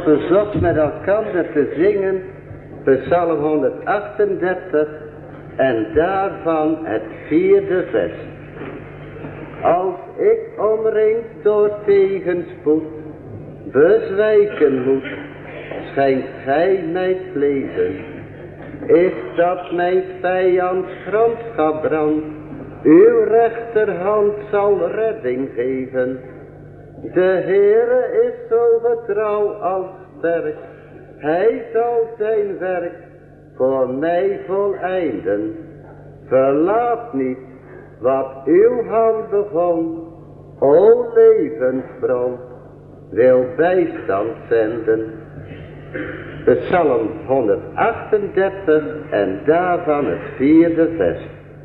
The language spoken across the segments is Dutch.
nog verzocht met elkaar te zingen Psalm 138 en daarvan het 4e vers. Als ik omringd door tegenspoed bezwijken moet, schijnt gij mij het leven. Is dat mijn vijands grondschap brandt, uw rechterhand zal redding geven. De Heere is zo getrouw als sterk, hij zal zijn werk voor mij voleinden. Verlaat niet wat uw hand begon, o levensbron, wil bijstand zenden. Psalm 138 en daarvan het 4e vers.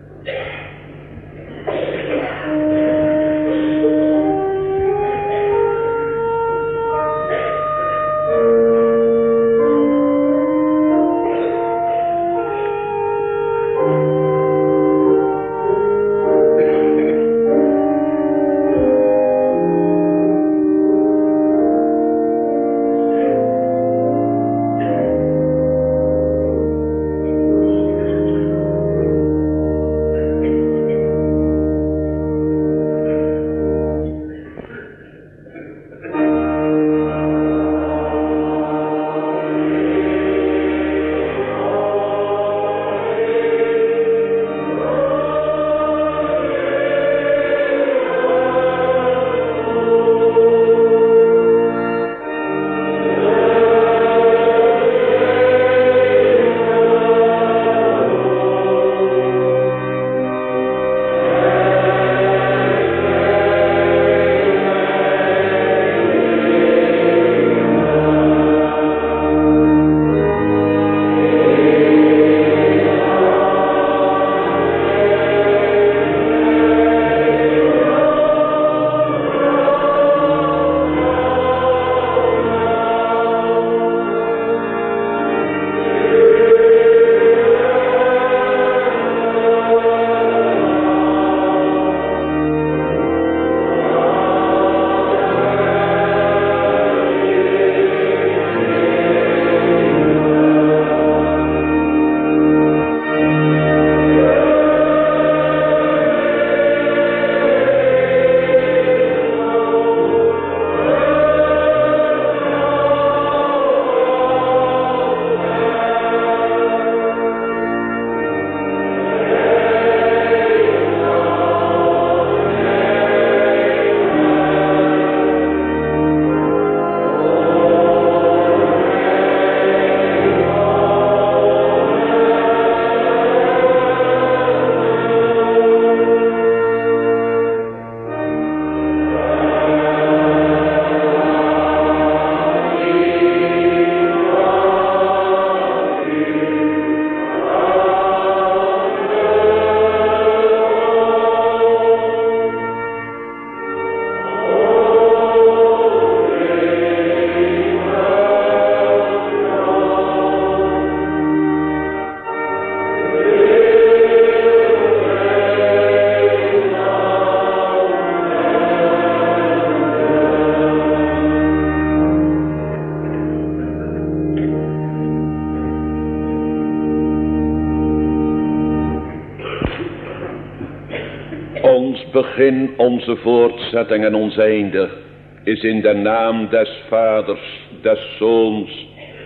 Begin, onze voortzetting en ons einde is in de naam des Vaders, des Zoons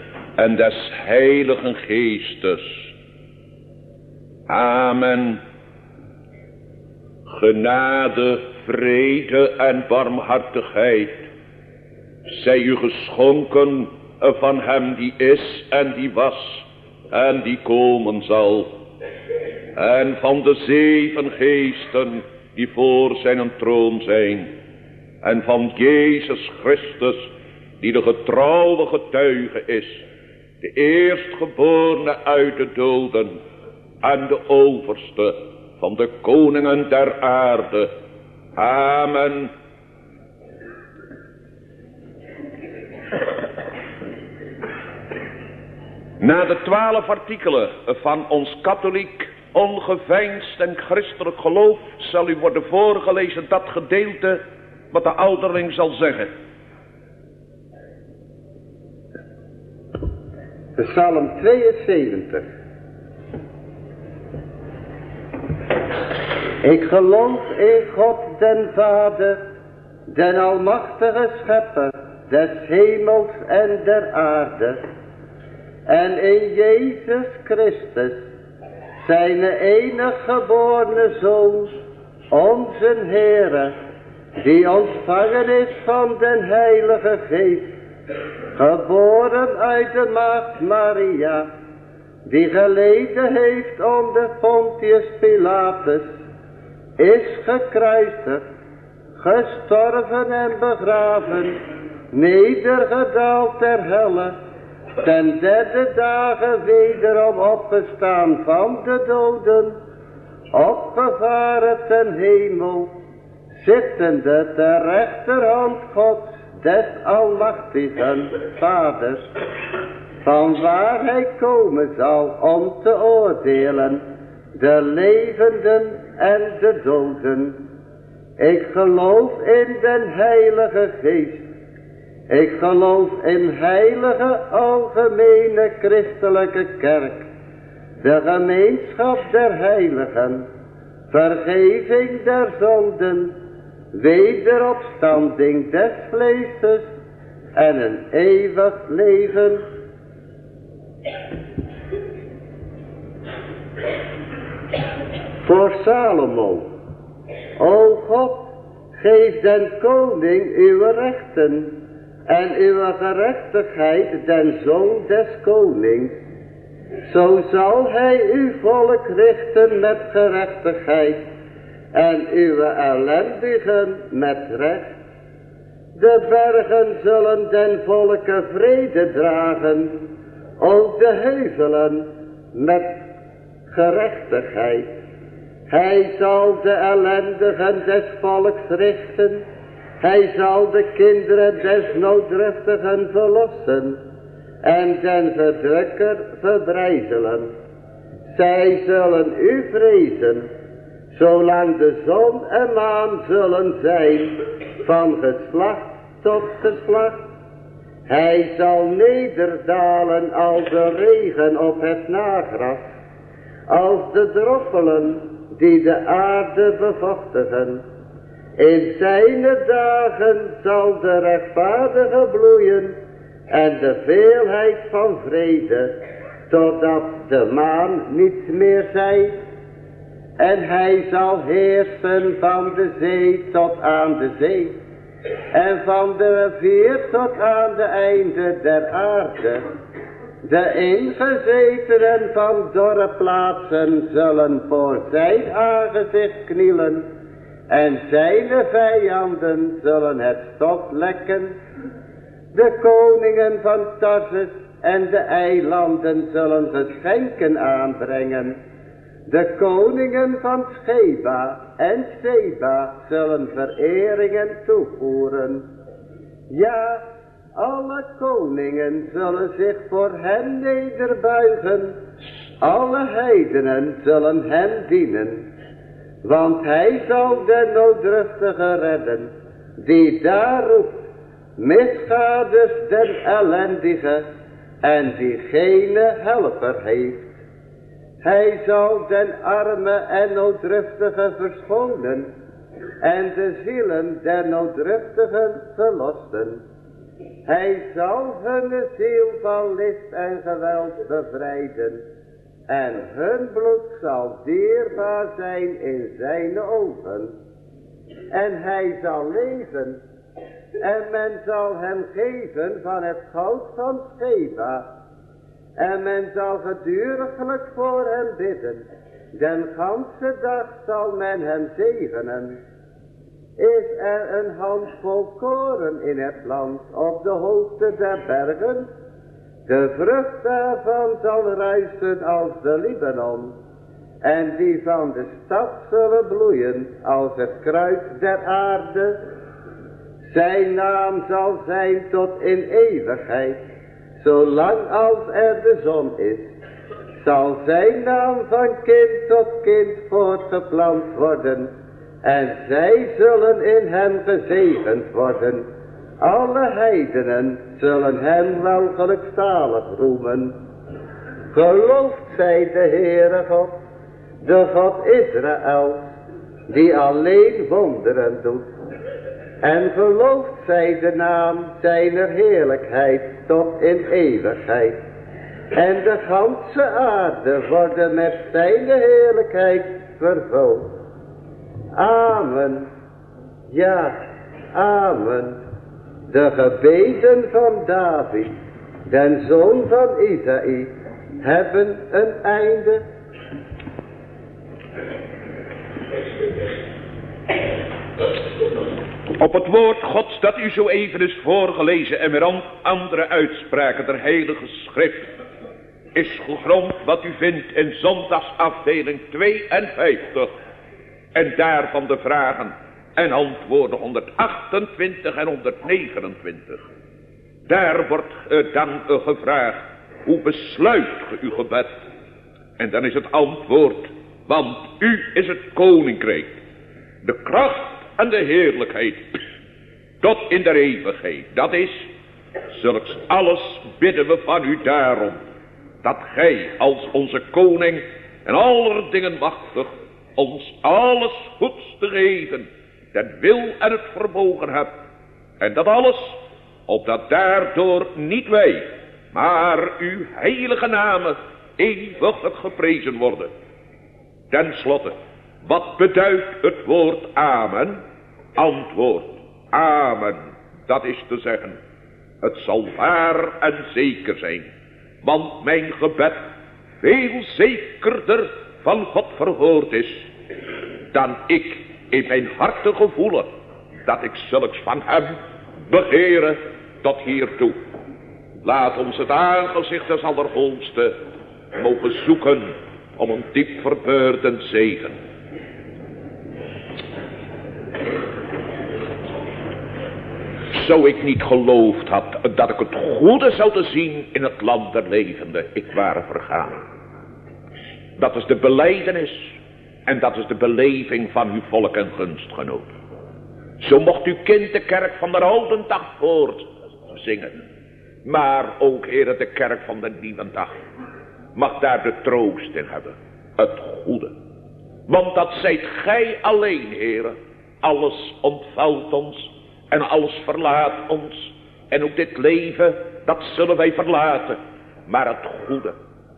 en des Heiligen Geestes. Amen. Genade, vrede en barmhartigheid zij u geschonken van hem die is en die was en die komen zal. En van de 7 geesten die voor zijn troon zijn. En van Jezus Christus, die de getrouwe getuige is. De eerstgeborene uit de doden. En de overste van de koningen der aarde. Amen. Na de 12 artikelen van ons katholiek, ongeveinsd en christelijk geloof zal u worden voorgelezen dat gedeelte wat de ouderling zal zeggen. Psalm 72. Ik geloof in God den Vader, den almachtige schepper des hemels en der aarde, en in Jezus Christus, zijn enige geborene Zoon, onze Heere, die ontvangen is van den Heilige Geest, geboren uit de maagd Maria, die geleden heeft onder Pontius Pilatus, is gekruisigd, gestorven en begraven, nedergedaald ter helle, ten derde dagen wederom opgestaan van de doden, opgevaren ten hemel, zittende ter rechterhand Gods des almachtigen Vaders, van waar hij komen zal om te oordelen de levenden en de doden. Ik geloof in den Heilige Geest. Ik geloof in heilige algemene christelijke kerk, de gemeenschap der heiligen, vergeving der zonden, wederopstanding des vleeses en een eeuwig leven. Voor Salomo. O God, geef den koning uw rechten en uw gerechtigheid den zoon des konings. Zo zal hij uw volk richten met gerechtigheid en uw ellendigen met recht. De bergen zullen den volke vrede dragen, ook de heuvelen met gerechtigheid. Hij zal de ellendigen des volks richten, hij zal de kinderen des nooddruftigen verlossen en den verdrukker verbrijzelen. Zij zullen u vrezen, zolang de zon en maan zullen zijn, van geslacht tot geslacht. Hij zal nederdalen als de regen op het nagras, als de droppelen die de aarde bevochtigen. In zijn dagen zal de rechtvaardige bloeien en de veelheid van vrede, totdat de maan niets meer zij. En hij zal heersen van de zee tot aan de zee, en van de rivier tot aan de einde der aarde. De ingezetenen van dorre plaatsen zullen voor zijn aangezicht knielen, en zijn vijanden zullen het stof lekken. De koningen van Tarsus en de eilanden zullen geschenken aanbrengen. De koningen van Sheba en Seba zullen vereringen toevoeren. Ja, alle koningen zullen zich voor hem nederbuigen. Alle heidenen zullen hem dienen. Want hij zal de nooddruftige redden, die daar roept, misgaders den ellendige, en die geen helper heeft. Hij zal den arme en nooddruftige verschonen, en de zielen der nooddruftigen verlossen. Hij zal hun ziel van list en geweld bevrijden, en hun bloed zal dierbaar zijn in zijn ogen. En hij zal leven, en men zal hem geven van het goud van Sheba. En men zal geduriglijk voor hem bidden, den ganse dag zal men hem zegenen. Is er een handvol koren in het land op de hoogte der bergen? De vrucht daarvan zal ruisen als de Libanon, en die van de stad zullen bloeien als het kruid der aarde. Zijn naam zal zijn tot in eeuwigheid, zolang als er de zon is, zal zijn naam van kind tot kind voortgeplant worden, en zij zullen in hem gezegend worden. Alle heidenen zullen hem wel gelukzalig roemen. Gelooft zij de Heere God, de God Israëls, die alleen wonderen doet. En gelooft zij de naam zijner heerlijkheid tot in eeuwigheid. En de ganse aarde worden met zijn heerlijkheid vervuld. Amen. Ja, amen. De gebeden van David, den zoon van Isaïe, hebben een einde. Op het woord Gods dat u zo even is voorgelezen en weer andere uitspraken der heilige schrift is gegrond wat u vindt in zondagsafdeling 52 en daarvan de vragen en antwoorden 128 en 129. Daar wordt dan gevraagd, hoe besluit ge uw gebed? En dan is het antwoord, want u is het koninkrijk, de kracht en de heerlijkheid, tot in de eeuwigheid. Dat is, zulks alles bidden we van u daarom, dat gij als onze koning en aller dingen machtig ons alles goeds te geven, den wil en het vermogen hebt. En dat alles, opdat daardoor niet wij, maar uw heilige namen eeuwiglijk geprezen worden. Ten slotte, wat beduidt het woord amen? Antwoord, amen, dat is te zeggen, het zal waar en zeker zijn, want mijn gebed veel zekerder van God verhoord is, dan ik in mijn harte gevoelen, dat ik zulks van hem begeren tot hiertoe. Laat ons het aangezicht des Allerhoogste mogen zoeken om een diep verbeurdend zegen. Zo ik niet geloofd had dat ik het goede zou te zien in het land der levenden, ik ware vergaan. Dat is de belijdenis en dat is de beleving van uw volk en gunstgenoot. Zo mocht uw kind de kerk van de oude dag voort zingen, maar ook, Heere, de kerk van de nieuwe dag mag daar de troost in hebben, het goede. Want dat zijt gij alleen, Heere, alles ontvouwt ons en alles verlaat ons. En ook dit leven, dat zullen wij verlaten. Maar het goede,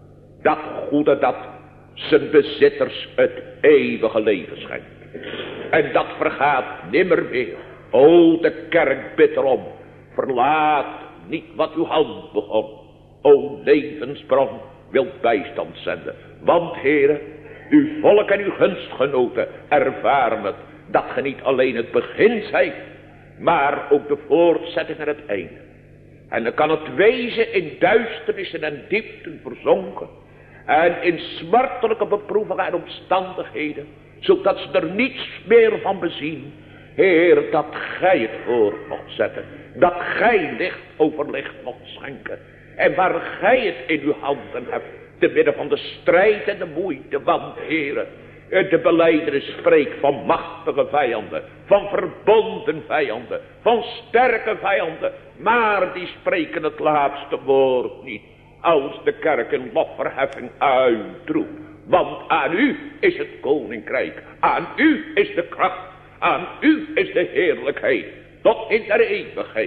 dat zijn bezitters het eeuwige leven schenkt. En dat vergaat nimmer meer. O, de kerk bidt erom. Verlaat niet wat uw hand begon. O, levensbron, wilt bijstand zenden. Want, Heere, uw volk en uw gunstgenoten ervaren het, dat ge niet alleen het begin zijt, maar ook de voortzetting en het einde. En dan kan het wezen in duisternissen en diepten verzonken, en in smartelijke beproevingen en omstandigheden, zodat ze er niets meer van bezien. Heer, dat gij het voor mocht zetten, dat gij licht over licht mocht schenken, en waar gij het in uw handen hebt, te midden van de strijd en de moeite, want, Heere, de belijdenis spreekt van machtige vijanden, van verbonden vijanden, van sterke vijanden, maar die spreken het laatste woord niet, als de kerk in lofverheffing uitroept. Want aan u is het koninkrijk, aan u is de kracht, aan u is de heerlijkheid, tot in de eeuwigheid.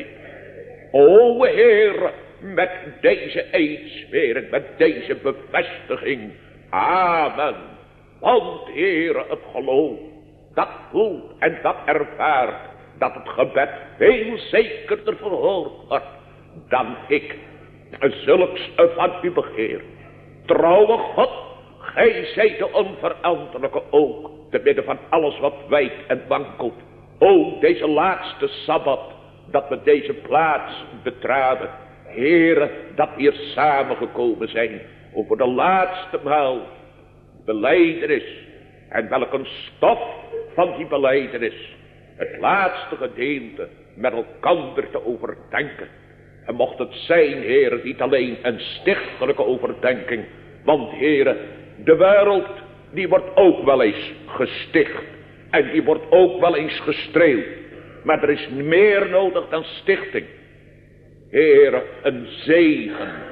O Heer, met deze eedsfeer, met deze bevestiging, amen. Want, Heere, het geloof, dat voelt en dat ervaart, dat het gebed veel zekerder verhoord wordt, dan ik zulks van u begeer. Trouwe God, gij zijt de onveranderlijke ook, te midden van alles wat wijkt en wankelt. O, deze laatste Sabbat, dat we deze plaats betraden. Heere, dat we hier samengekomen zijn, over de laatste maal belijdenis, en welk een stof van die belijdenis, het laatste gedeelte met elkander te overdenken. En mocht het zijn, Heere, niet alleen een stichtelijke overdenking, want, Heere, de wereld, die wordt ook wel eens gesticht, en die wordt ook wel eens gestreeld, maar er is meer nodig dan stichting. Heere, een zegen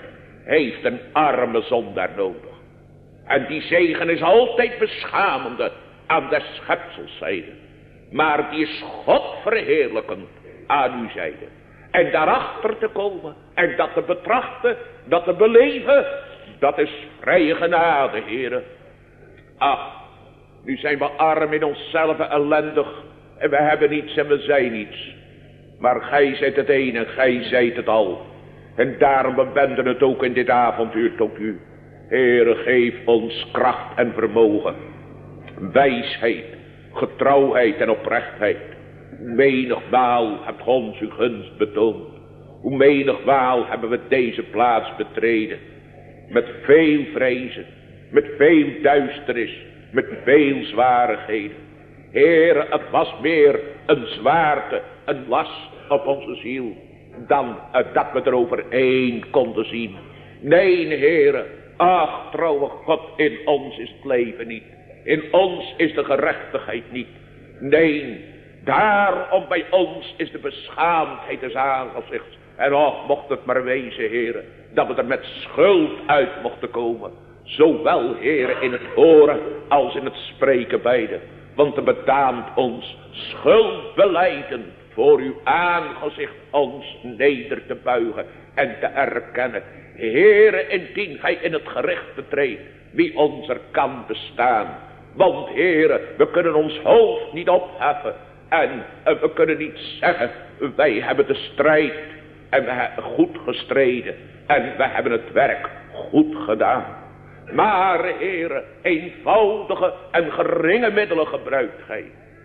heeft een arme zondaar nodig. En die zegen is altijd beschamende aan de schepselszijde. Maar die is God verheerlijkend aan uw zijde. En daarachter te komen en dat te betrachten, dat te beleven, dat is vrije genade, heren. Ach, nu zijn we arm in onszelf, ellendig. En we hebben niets en we zijn niets. Maar gij zijt het een en gij zijt het al. En daarom we wenden het ook in dit avonduur tot u. Heere, geef ons kracht en vermogen. Wijsheid, getrouwheid en oprechtheid. Hoe menigmaal hebt gij ons uw gunst betoond. Hoe menigmaal hebben we deze plaats betreden. Met veel vrezen, met veel duisternis, met veel zwarigheden. Heere, het was meer een zwaarte, een last op onze ziel, dan dat we er overheen konden zien. Nee, Heere, ach, trouwe God, in ons is het leven niet. In ons is de gerechtigheid niet. Nee, daarom bij ons is de beschaamdheid des aangezichts. En och, mocht het maar wezen, Heere, dat we er met schuld uit mochten komen. Zowel, Heere, in het horen als in het spreken beide. Want er betaamt ons schuld belijden voor uw aangezicht ons neder te buigen en te erkennen. Heere, indien gij in het gericht betreedt, wie ons er kan bestaan. Want, Heere, we kunnen ons hoofd niet opheffen en we kunnen niet zeggen, wij hebben de strijd en we hebben goed gestreden en we hebben het werk goed gedaan. Maar, Heere, eenvoudige en geringe middelen gebruikt gij.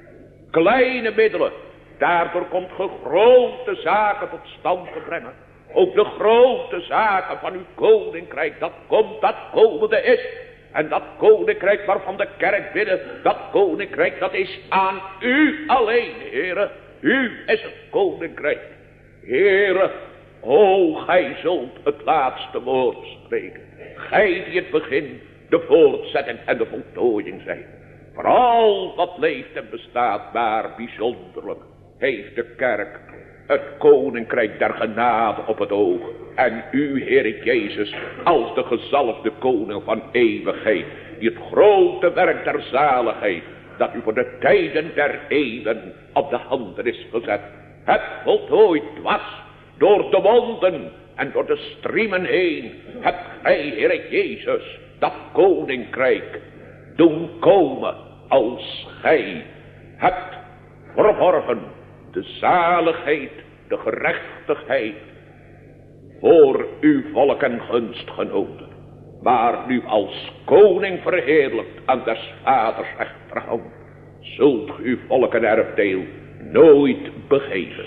Kleine middelen, daardoor komt ge grote zaken tot stand te brengen. Ook de grote zaken van uw koninkrijk, dat komt, dat komende is. En dat koninkrijk waarvan de kerk bidden, dat koninkrijk dat is aan u alleen, Heere. U is het koninkrijk. Heere, o, gij zult het laatste woord spreken. Gij die het begin, de voortzetting en de voltooiing zijn. Voor al wat leeft en bestaat, maar bijzonderlijk heeft de kerk het koninkrijk der genade op het oog. En u, Heer Jezus, als de gezalfde koning van eeuwigheid, die het grote werk der zaligheid, dat u voor de tijden der eeuwen op de handen is gezet, het voltooid was door de wonden en door de striemen heen, hebt gij, Heer Jezus, dat koninkrijk doen komen als gij hebt verworven de zaligheid, de gerechtigheid voor uw volk en gunstgenoten, maar nu als koning verheerlijkt aan des vaders rechterhand, zult uw volk en erfdeel nooit begeven.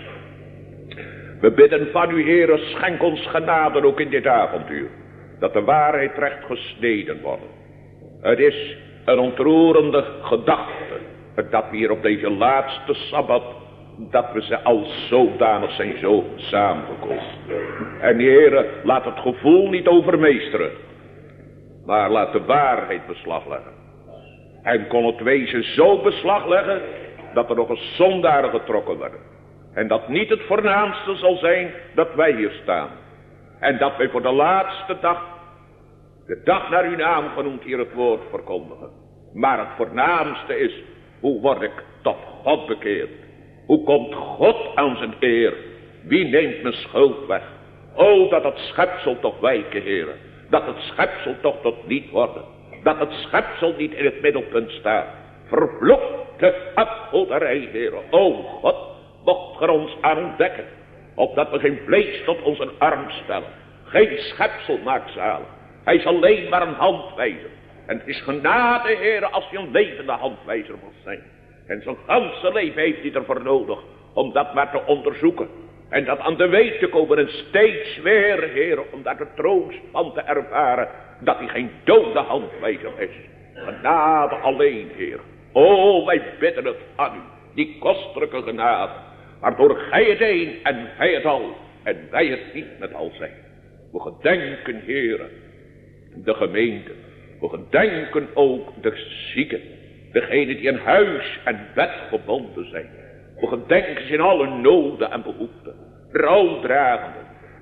We bidden van u, Heere, schenk ons genade ook in dit avontuur, dat de waarheid recht gesneden wordt. Het is een ontroerende gedachte, dat we hier op deze laatste Sabbat, dat we ze als zodanig zijn zo samengekomen. En Heere, laat het gevoel niet overmeesteren, maar laat de waarheid beslag leggen. En kon het wezen zo beslag leggen, dat er nog een zondaar getrokken worden. En dat niet het voornaamste zal zijn dat wij hier staan. En dat wij voor de laatste dag, de dag naar uw naam genoemd, hier het woord verkondigen. Maar het voornaamste is, hoe word ik tot God bekeerd? Hoe komt God aan zijn eer? Wie neemt mijn schuld weg? O, dat het schepsel toch wijken, Heere. Dat het schepsel toch tot niet worden. Dat het schepsel niet in het middelpunt staat. Vervloekte afgoderij, Heere. O God, mocht gij ons aan ontdekken, opdat we geen vlees tot onze arm stellen. Geen schepsel maakt zalig. Hij is alleen maar een handwijzer. En het is genade, Heere, als hij een levende handwijzer moet zijn. En zijn ganse leven heeft hij ervoor nodig om dat maar te onderzoeken. En dat aan de weet te komen en steeds weer, Heere, om daar de troost van te ervaren dat hij geen dode handwijzer is. Genade alleen, Heer. O, wij bidden het aan u, die kostelijke genade, waardoor gij het een en wij het al en wij het niet met al zijn. We gedenken, Heere, de gemeente. We gedenken ook de zieken, degenen die in huis en bed gebonden zijn. We gedenken ze in alle noden en behoeften, rouwdragenden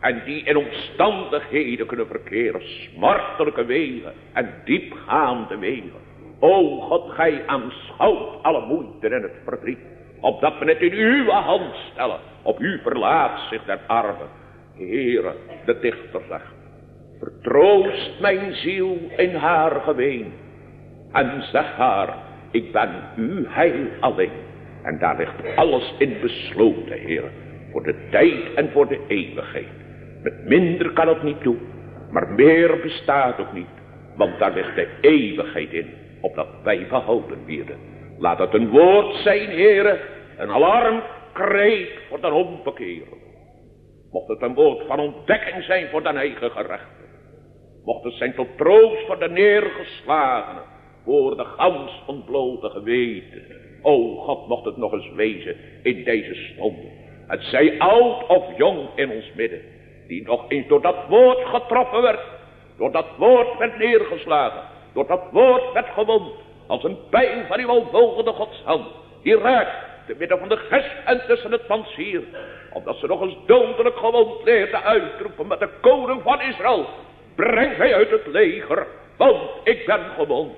en die in omstandigheden kunnen verkeren, smartelijke wegen en diepgaande wegen. O God, gij aanschouwt alle moeite en het verdriet, opdat we het in uw hand stellen. Op u verlaat zich den arme. Heere, de dichter zegt, vertroost mijn ziel in haar geween, en zeg haar, ik ben uw heil alleen. En daar ligt alles in besloten, Heere, voor de tijd en voor de eeuwigheid. Met minder kan het niet doen, maar meer bestaat ook niet, want daar ligt de eeuwigheid in, opdat wij behouden werden. Laat het een woord zijn, Heere, een alarmkreet voor de onbekeerde. Mocht het een woord van ontdekking zijn voor de eigen gerechten. Mocht het zijn tot troost voor de neergeslagenen, voor de gans ontblote geweten. O God, mocht het nog eens wezen in deze stonde. Het zij oud of jong in ons midden, die nog eens door dat woord getroffen werd, door dat woord werd neergeslagen, door dat woord werd gewond, als een pijl van uw alvolgende Gods hand, die raakt te midden van de gesp en tussen het pansier, omdat ze nog eens dodelijk gewond leerde uitroepen met de koning van Israël, breng mij uit het leger, want ik ben gewond.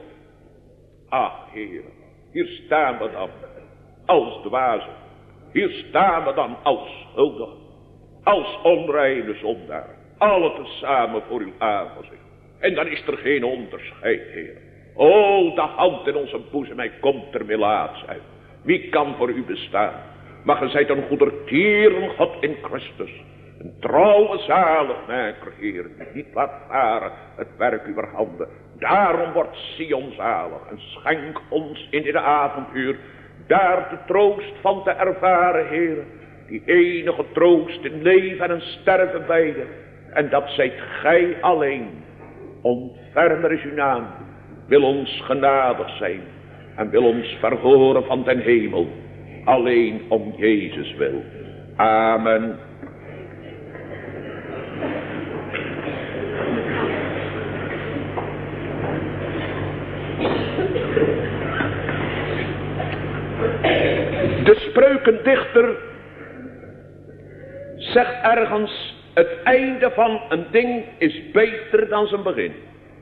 Ach, Heer, hier staan we dan als dwazen, hier staan we dan als schuldigen, als onreine zondaar, alle tezamen voor uw aangezicht. En dan is er geen onderscheid, Heer. O, de hand in onze boezem, hij komt er melaats uit. Wie kan voor u bestaan? Maar ge zijt een goedertieren God in Christus, een trouwe zaligmaker, Heer, die niet laat varen het werk uw handen. Daarom wordt Sion zalig en schenk ons in dit avonduur daar de troost van te ervaren, Heer, die enige troost in leven en sterven beide. En dat zijt gij alleen. Ontfermer is uw naam, wil ons genadig zijn en wil ons verhoren van den hemel, alleen om Jezus wil. Amen. De spreukendichter zegt ergens, het einde van een ding is beter dan zijn begin.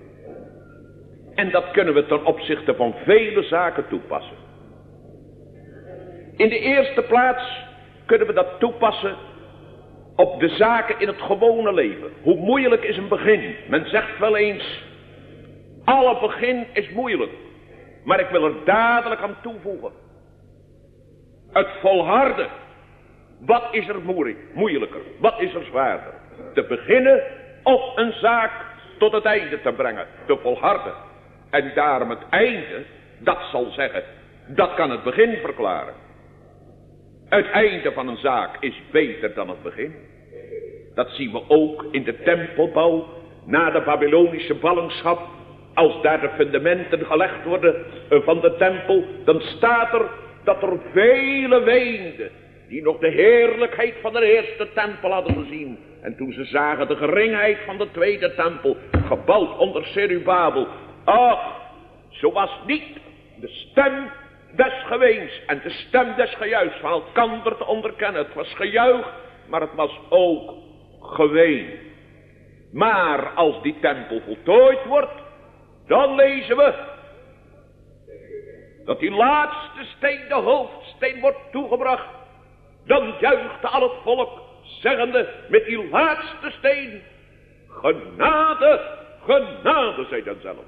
En dat kunnen we ten opzichte van vele zaken toepassen. In de eerste plaats kunnen we dat toepassen op de zaken in het gewone leven. Hoe moeilijk is een begin? Men zegt wel eens, alle begin is moeilijk. Maar ik wil er dadelijk aan toevoegen. Het volharden. Wat is er moeilijker? Wat is er zwaarder? Te beginnen of een zaak tot het einde te brengen. Te volharden. En daarom het einde, dat zal zeggen, dat kan het begin verklaren. Het einde van een zaak is beter dan het begin. Dat zien we ook in de tempelbouw na de Babylonische ballingschap. Als daar de fundamenten gelegd worden van de tempel, dan staat er dat er vele weenden die nog de heerlijkheid van de eerste tempel hadden gezien. En toen ze zagen de geringheid van de tweede tempel, gebouwd onder Zerubabel. Ach, zo was niet de stem des geweens en de stem des gejuichs van elkander te onderkennen. Het was gejuich, maar het was ook geween. Maar als die tempel voltooid wordt, dan lezen we dat die laatste steen, de hoofdsteen, wordt toegebracht. Dan juichte al het volk, zeggende met die laatste steen, genade, genade, zei dan zelf.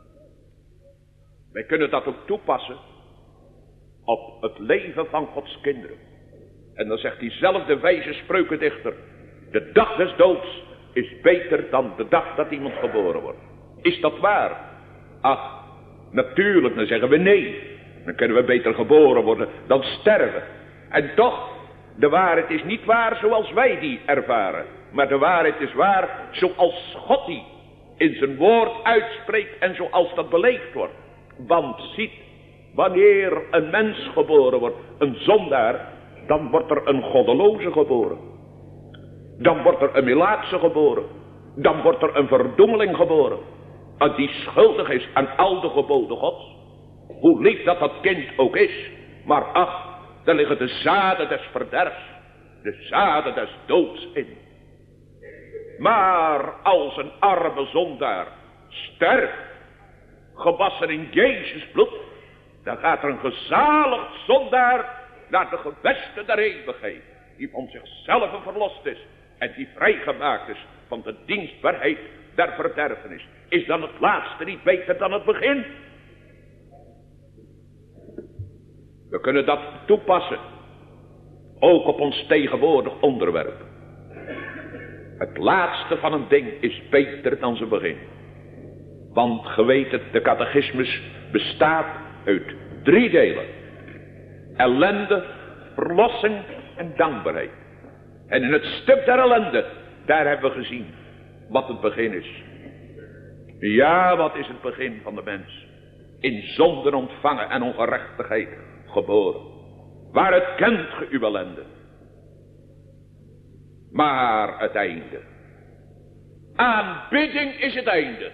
Wij kunnen dat ook toepassen op het leven van Gods kinderen. En dan zegt diezelfde wijze spreukendichter, de dag des doods is beter dan de dag dat iemand geboren wordt. Is dat waar? Ach, natuurlijk, dan zeggen we nee. Dan kunnen we beter geboren worden dan sterven. En toch, de waarheid is niet waar zoals wij die ervaren. Maar de waarheid is waar zoals God die in zijn woord uitspreekt en zoals dat beleefd wordt. Want ziet, wanneer een mens geboren wordt, een zondaar, dan wordt er een goddeloze geboren. Dan wordt er een melaatse geboren. Dan wordt er een verdoemeling geboren. Die schuldig is aan al de geboden Gods. Hoe lief dat kind ook is. Maar ach, daar liggen de zaden des verderfs. De zaden des doods in. Maar als een arme zondaar sterft, gewassen in Jezus bloed, dan gaat er een gezaligd zondaar naar de gewesten der eeuwigheid, die van zichzelf verlost is en die vrijgemaakt is van de dienstbaarheid der verderfenis. Is dan het laatste niet beter dan het begin? We kunnen dat toepassen, ook op ons tegenwoordig onderwerp. Het laatste van een ding is beter dan zijn begin. Want ge weet het, de catechismus bestaat uit 3 delen. Ellende, verlossing en dankbaarheid. En in het stuk der ellende, daar hebben we gezien wat het begin is. Ja, wat is het begin van de mens? In zonden ontvangen en ongerechtigheid geboren. Waar het kent ge uw ellende. Maar het einde. Aanbidding is het einde.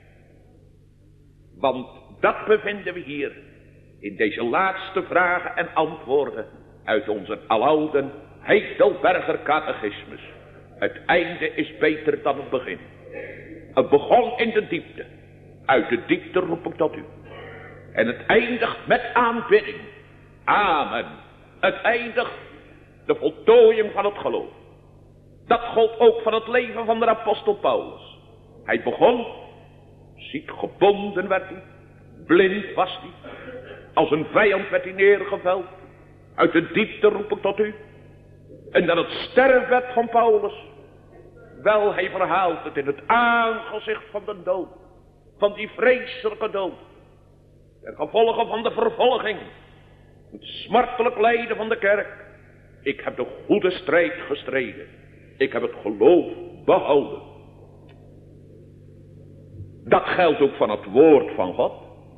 Want dat bevinden we hier in deze laatste vragen en antwoorden uit onze aloude Heidelberger catechismus. Het einde is beter dan het begin. Het begon in de diepte. Uit de diepte roep ik tot u. En het eindigt met aanbidding. Amen. Het eindigt de voltooiing van het geloof. Dat gold ook van het leven van de apostel Paulus. Hij begon, ziek gebonden werd hij, blind was hij, als een vijand werd hij neergeveld. Uit de diepte roep ik tot u. En dan het sterfbed van Paulus. Wel, hij verhaalt het in het aangezicht van de dood. Van die vreselijke dood. De gevolgen van de vervolging. Het smartelijk lijden van de kerk. Ik heb de goede strijd gestreden. Ik heb het geloof behouden. Dat geldt ook van het woord van God.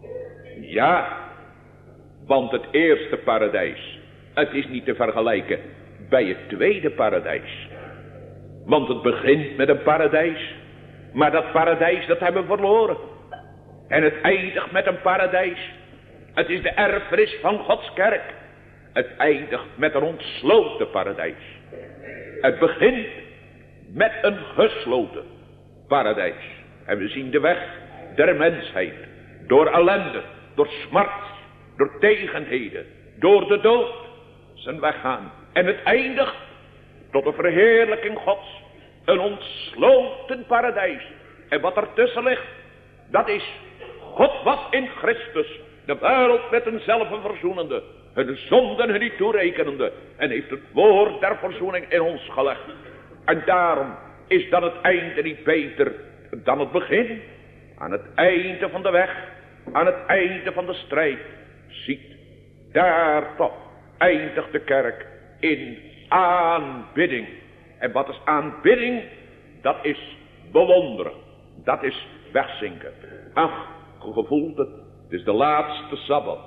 Ja, want het eerste paradijs, het is niet te vergelijken bij het tweede paradijs. Want het begint met een paradijs, maar dat paradijs dat hebben we verloren. En het eindigt met een paradijs. Het is de erfenis van Gods kerk. Het eindigt met een ontsloten paradijs. Het begint met een gesloten paradijs. En we zien de weg der mensheid. Door ellende, door smart, door tegenheden, door de dood zijn weg gaan. En het eindigt tot de verheerlijking Gods. Een ontsloten paradijs. En wat ertussen ligt, dat is: God was in Christus de wereld met henzelf verzoenende, hun zonden hun niet toerekenende, en heeft het woord der verzoening in ons gelegd. En daarom is dan het einde niet beter dan het begin. Aan het einde van de weg, aan het einde van de strijd, ziet, daar toch eindigt de kerk in aanbidding. En wat is aanbidding? Dat is bewonderen. Dat is wegzinken. Ach, je gevoelt het. Het is de laatste Sabbat.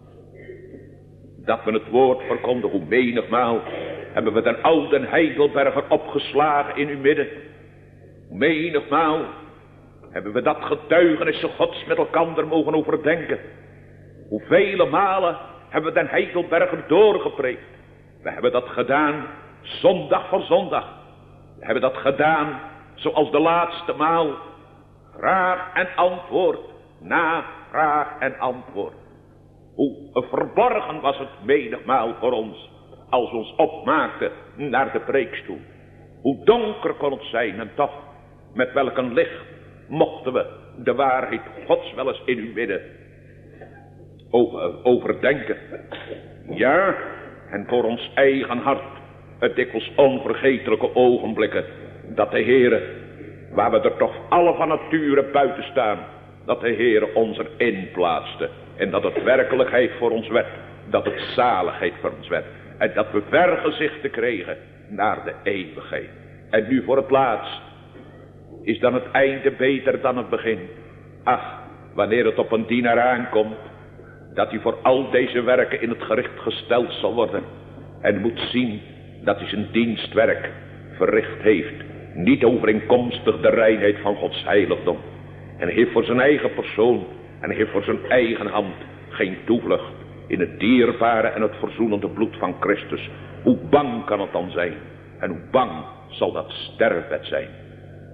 Dat we het woord verkondigen. Hoe menigmaal hebben we den oude Heidelberger opgeslagen in uw midden. Hoe menigmaal hebben we dat getuigenissen Gods met elkander mogen overdenken. Hoeveel malen hebben we den Heidelberger doorgepreekt. We hebben dat gedaan zondag voor zondag. We hebben dat gedaan zoals de laatste maal. Vraag en antwoord, na vraag en antwoord. Hoe verborgen was het menigmaal voor ons, als we ons opmaakten naar de preekstoel. Hoe donker kon het zijn, en toch, met welk een licht mochten we de waarheid Gods wel eens in uw midden overdenken. Ja, en voor ons eigen hart het dikwijls onvergetelijke ogenblikken, dat de Heere, waar we er toch alle van nature buiten staan, dat de Heere ons erin plaatste. En dat het werkelijkheid voor ons werd. Dat het zaligheid voor ons werd. En dat we vergezichten kregen naar de eeuwigheid. En nu voor het laatst is dan het einde beter dan het begin. Ach, wanneer het op een dienaar aankomt, dat hij voor al deze werken in het gericht gesteld zal worden. En moet zien dat hij zijn dienstwerk verricht heeft. Niet overeenkomstig de reinheid van Gods heiligdom. En hij heeft voor zijn eigen persoon en hij heeft voor zijn eigen hand geen toevlucht in het dierbare en het verzoenende bloed van Christus. Hoe bang kan het dan zijn? En hoe bang zal dat sterfbed zijn?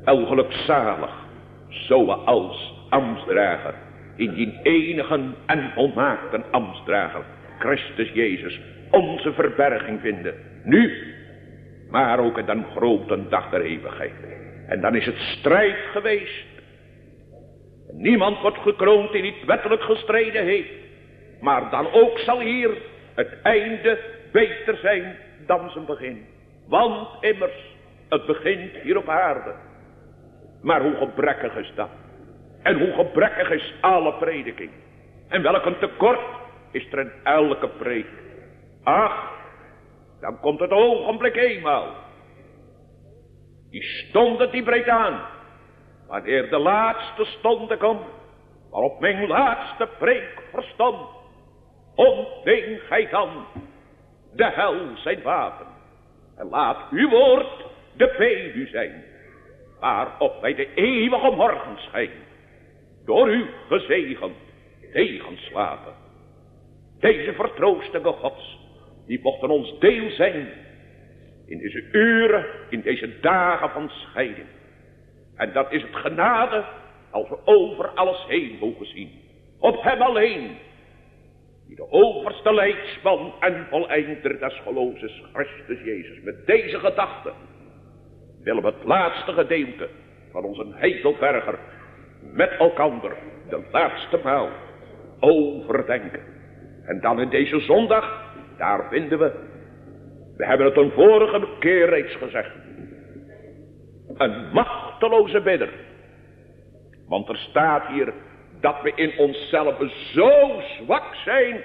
wel gelukzalig, zo we als ambtsdrager in die enige en volmaakte ambtsdrager, Christus Jezus, onze verberging vinden. Nu, maar ook in den grote dag der eeuwigheid. En dan is het strijd geweest. Niemand wordt gekroond die niet wettelijk gestreden heeft. Maar dan ook zal hier het einde beter zijn dan zijn begin. Want immers, het begint hier op aarde. Maar hoe gebrekkig is dat? En hoe gebrekkig is alle prediking? En welk een tekort is er in elke preek? Ach, dan komt het ogenblik eenmaal. Die stonde die breekt aan. Wanneer de laatste stonde komt, waarop mijn laatste preek verstond, ontving gij dan de hel zijn wapen. En laat uw woord de bedu zijn, waarop wij de eeuwige morgenschijn, door u gezegend, tegenslapen. Deze vertroostende Gods, die mochten ons deel zijn, in deze uren, in deze dagen van scheiding. En dat is het genade, als we over alles heen mogen zien. Op hem alleen, die de overste leidsman en voleinder des geloofs is, Christus Jezus. Met deze gedachte willen we het laatste gedeelte van onze Heidelberger met elkander de laatste maal overdenken. En dan in deze zondag, daar vinden we hebben het een vorige keer reeds gezegd, een machteloze bidder. Want er staat hier dat we in onszelf zo zwak zijn,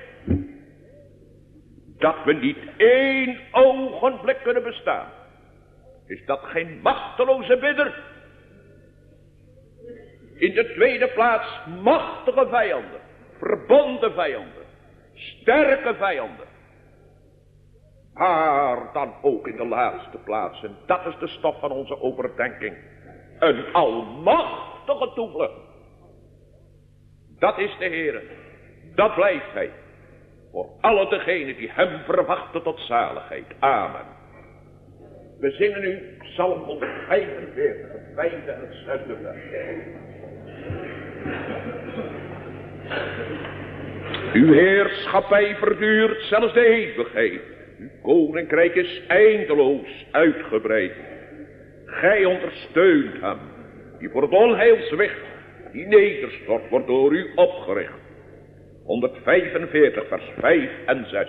dat we niet één ogenblik kunnen bestaan. Is dat geen machteloze bidder? In de tweede plaats machtige vijanden, verbonden vijanden, sterke vijanden. Maar dan ook in de laatste plaats, en dat is de stof van onze overdenking, een almachtige toevlucht. Dat is de Heere, dat blijft hij, voor alle degenen die hem verwachten tot zaligheid. Amen. We zingen nu Psalm 145, het vijfde en het zesde vers. Uw heerschappij verduurt zelfs de eeuwigheid. Uw koninkrijk is eindeloos uitgebreid. Gij ondersteunt hem, die voor het onheil zwicht, die nederstort, wordt door u opgericht. 145 vers 5 en 6.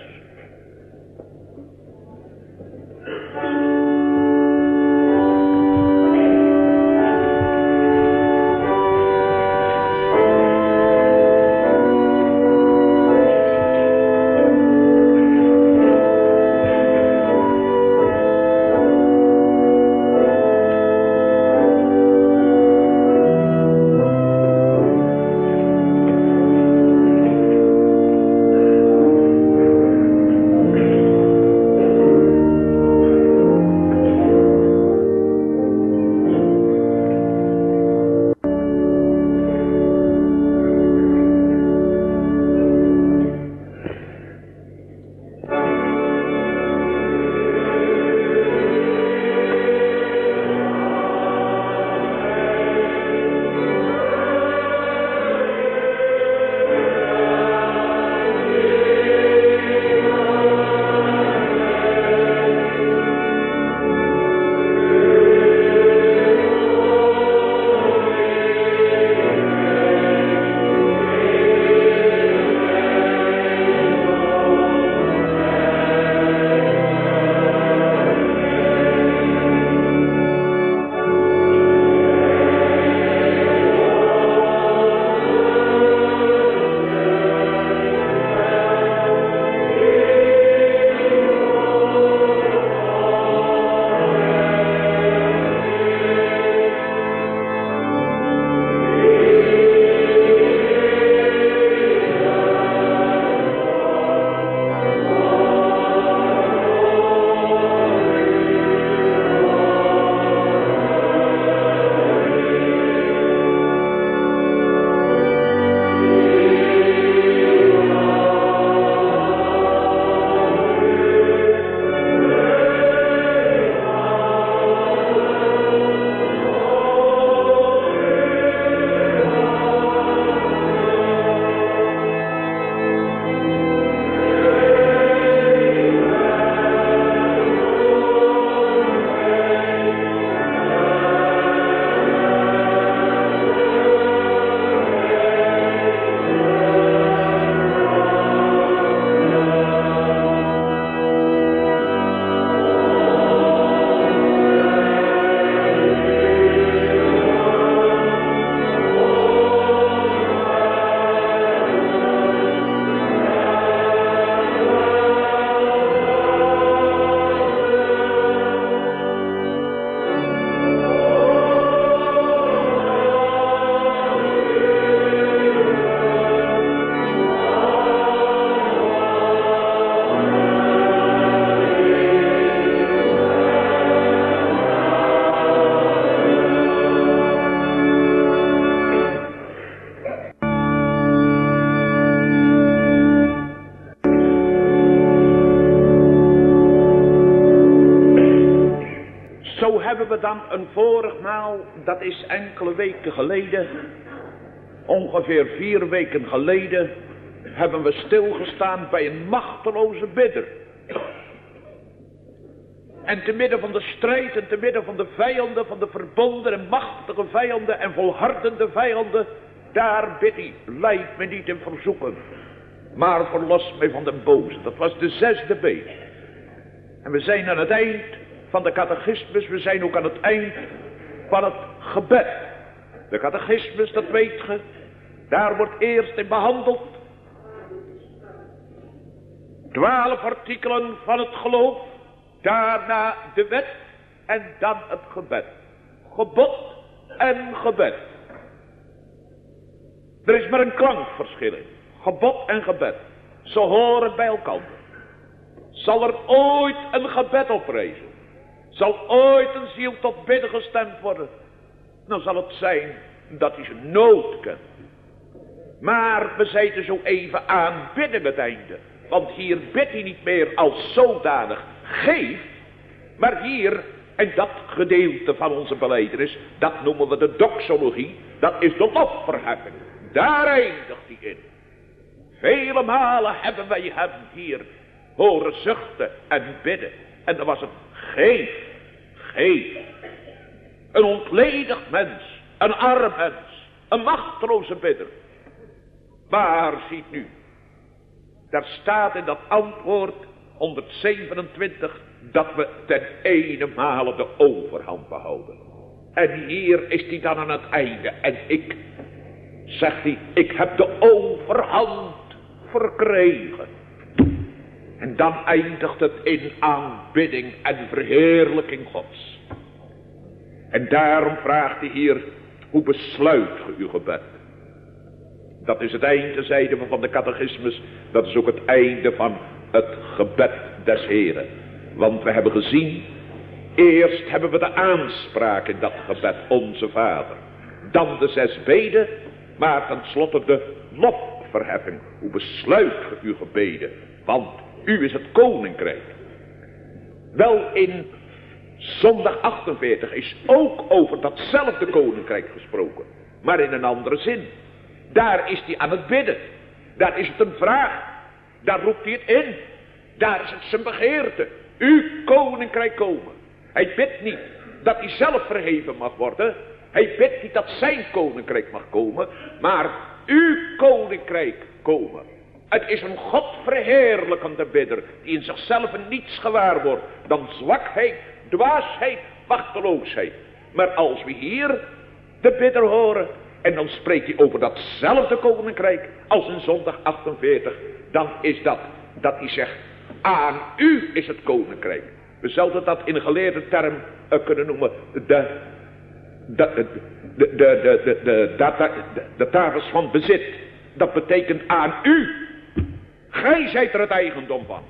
een vorig maal, dat is enkele weken geleden, ongeveer 4 weken geleden, hebben we stilgestaan bij een machteloze bidder. En te midden van de strijd en te midden van de vijanden, van de verbonden en machtige vijanden en volhardende vijanden, daar bidt hij, leid me niet in verzoeken, maar verlos mij van de boze. Dat was de 6e beet. En we zijn aan het eind van de catechismus, we zijn ook aan het eind van het gebed. De catechismus, dat weet ge, daar wordt eerst in behandeld 12 artikelen van het geloof, daarna de wet en dan het gebed. Gebod en gebed. Er is maar een klankverschil in. Gebod en gebed. Ze horen bij elkaar. Zal er ooit een gebed oprezen? Zal ooit een ziel tot bidden gestemd worden? Dan zal het zijn dat hij zijn nood kent. Maar we zeiden zo even aanbidden het einde. Want hier bidt hij niet meer als zodanig geef. Maar hier, en dat gedeelte van onze belijdenis, dat noemen we de doxologie. Dat is de lofverheffing. Daar eindigt hij in. Vele malen hebben wij hem hier horen zuchten en bidden. En dan was het geef, geef. Een ontledigd mens, een arm mens, een machteloze bidder. Maar ziet nu, daar staat in dat antwoord 127 dat we ten ene male de overhand behouden. En hier is hij dan aan het einde. En ik, zegt hij, ik heb de overhand verkregen. En dan eindigt het in aanbidding en verheerlijking Gods. En daarom vraagt hij hier, hoe besluit ge uw gebed? Dat is het einde, zeiden we, van de catechismus. Dat is ook het einde van het gebed des Heren. Want we hebben gezien, eerst hebben we de aanspraak in dat gebed, onze Vader. Dan de 6 beden, maar tenslotte de lofverheffing. Hoe besluit ge uw gebeden? Want u is het koninkrijk. Wel, in zondag 48 is ook over datzelfde koninkrijk gesproken. Maar in een andere zin. Daar is hij aan het bidden. Daar is het een vraag. Daar roept hij het in. Daar is het zijn begeerte. Uw koninkrijk komen. Hij bidt niet dat hij zelf verheven mag worden. Hij bidt niet dat zijn koninkrijk mag komen. Maar uw koninkrijk komen. Het is een godverheerlijkende bidder. Die in zichzelf niets gewaar wordt dan zwakheid, dwaasheid, machteloosheid. Maar als we hier de bidder horen. En dan spreekt hij over datzelfde koninkrijk als in zondag 48. Dan is dat hij zegt, aan u is het koninkrijk. We zouden dat in een geleerde term kunnen noemen de tafels van bezit. Dat betekent aan u. Gij zijt er het eigendom van.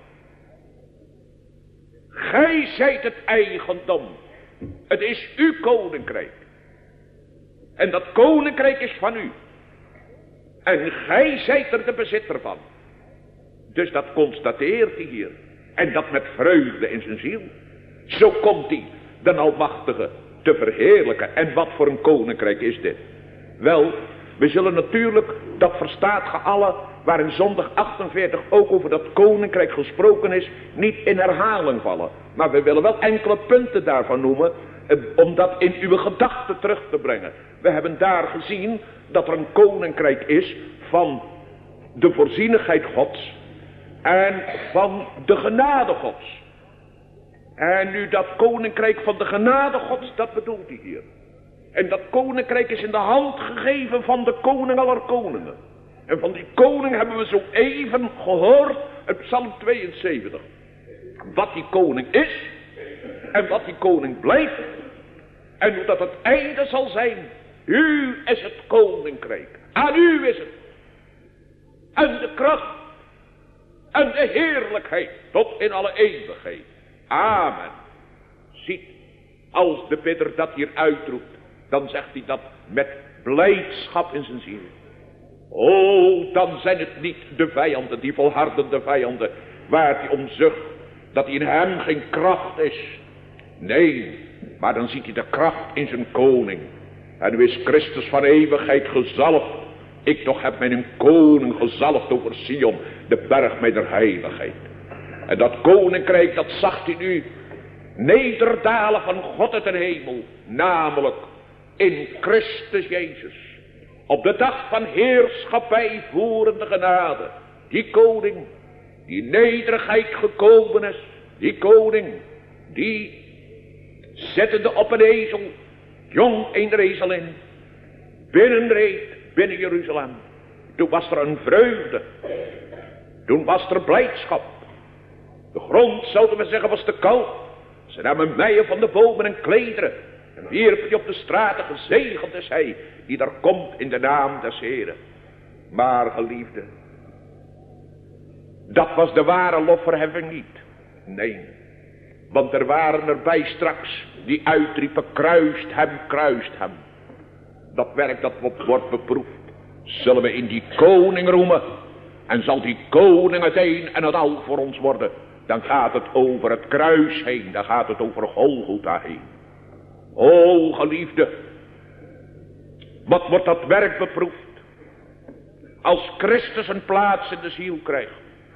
Gij zijt het eigendom. Het is uw koninkrijk. En dat koninkrijk is van u. En gij zijt er de bezitter van. Dus dat constateert hij hier. En dat met vreugde in zijn ziel. Zo komt hij, de Almachtige, te verheerlijken. En wat voor een koninkrijk is dit? Wel, we zullen natuurlijk, dat verstaat ge alle, waar in zondag 48 ook over dat koninkrijk gesproken is, niet in herhaling vallen. Maar we willen wel enkele punten daarvan noemen, om dat in uw gedachten terug te brengen. We hebben daar gezien dat er een koninkrijk is van de voorzienigheid Gods en van de genade Gods. En nu dat koninkrijk van de genade Gods, dat bedoelt hij hier. En dat koninkrijk is in de hand gegeven van de koning aller koningen. En van die koning hebben we zo even gehoord in Psalm 72. Wat die koning is en wat die koning blijft. En hoe dat het einde zal zijn. U is het koninkrijk. Aan u is het. En de kracht. En de heerlijkheid. Tot in alle eeuwigheid. Amen. Ziet, als de bidder dat hier uitroept. Dan zegt hij dat met blijdschap in zijn ziel. Oh, dan zijn het niet de vijanden, die volhardende vijanden. Waar hij om zucht. Dat hij in hem geen kracht is. Nee, Maar dan ziet hij de kracht in zijn koning. En nu is Christus van eeuwigheid gezalfd. Ik toch heb mijn koning gezalfd over Sion, de berg mijner heiligheid. En dat koninkrijk, dat zag hij nu nederdalen van God uit de hemel. Namelijk in Christus Jezus. Op de dag van heerschappij voerende genade. Die koning, die nederigheid gekomen is. Die koning, die zettende op een ezel, jong een ezel in, binnenreed binnen Jeruzalem. Toen was er een vreugde. Toen was er blijdschap. De grond, zouden we zeggen, was te koud. Ze namen meien van de bomen en klederen. En wierpen die op de straten, gezegend is hij, die daar komt in de naam des Heren. Maar geliefde, dat was de ware lofverheffing niet. Nee, want er waren erbij straks die uitriepen, kruist hem, kruist hem. Dat werk dat wordt beproefd. Zullen we in die koning roemen? En zal die koning het een en het al voor ons worden? Dan gaat het over het kruis heen. Dan gaat het over Golgotha heen. O geliefde. Wat wordt dat werk beproefd? Als Christus een plaats in de ziel krijgt.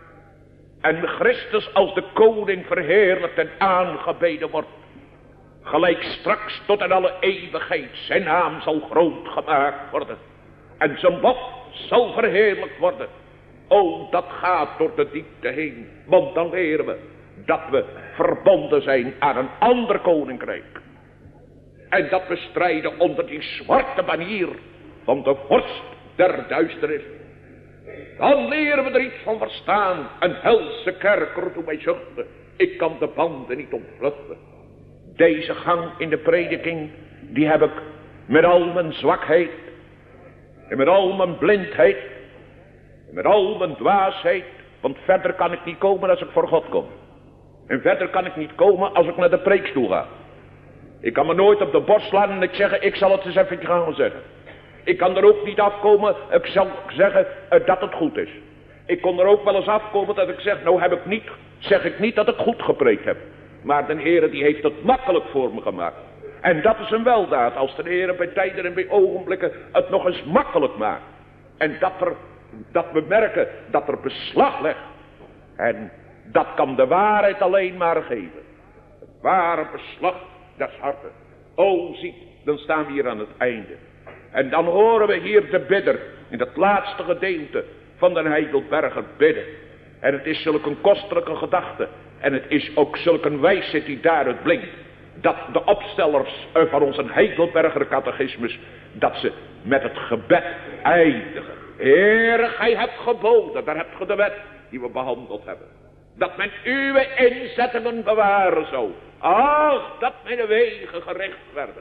En Christus als de koning verheerlijkt en aangebeden wordt. Gelijk straks tot in alle eeuwigheid zijn naam zal groot gemaakt worden. En zijn lof zal verheerlijkt worden. O, dat gaat door de diepte heen. Want dan leren we dat we verbonden zijn aan een ander koninkrijk. En dat we strijden onder die zwarte banier van de vorst der duisternis. Dan leren we er iets van verstaan. Een helse kerker doet mij zuchten. Ik kan de banden niet ontvluchten. Deze gang in de prediking, die heb ik met al mijn zwakheid. En met al mijn blindheid. En met al mijn dwaasheid. Want verder kan ik niet komen als ik voor God kom. En verder kan ik niet komen als ik naar de preekstoel ga. Ik kan me nooit op de borst slaan en ik zeg, ik zal het eens even gaan zeggen. Ik kan er ook niet afkomen, ik zal zeggen dat het goed is. Ik kon er ook wel eens afkomen dat ik zeg, nou zeg ik niet dat ik goed gepreekt heb. Maar de Heere die heeft het makkelijk voor me gemaakt. En dat is een weldaad als de Heere bij tijden en bij ogenblikken het nog eens makkelijk maakt. En dat we merken dat er beslag legt. En dat kan de waarheid alleen maar geven. Het ware beslag des harten. O, ziet, dan staan we hier aan het einde. En dan horen we hier de bidder in het laatste gedeelte van de Heidelberger bidden. En het is zulk een kostelijke gedachte. En het is ook zulk een wijsheid die daaruit blinkt. Dat de opstellers van onze Heidelberger catechismus, dat ze met het gebed eindigen. Heere, gij hebt geboden, daar hebt ge de wet die we behandeld hebben. Dat men uw inzettingen bewaren zou. Ach, dat mijn wegen gericht werden.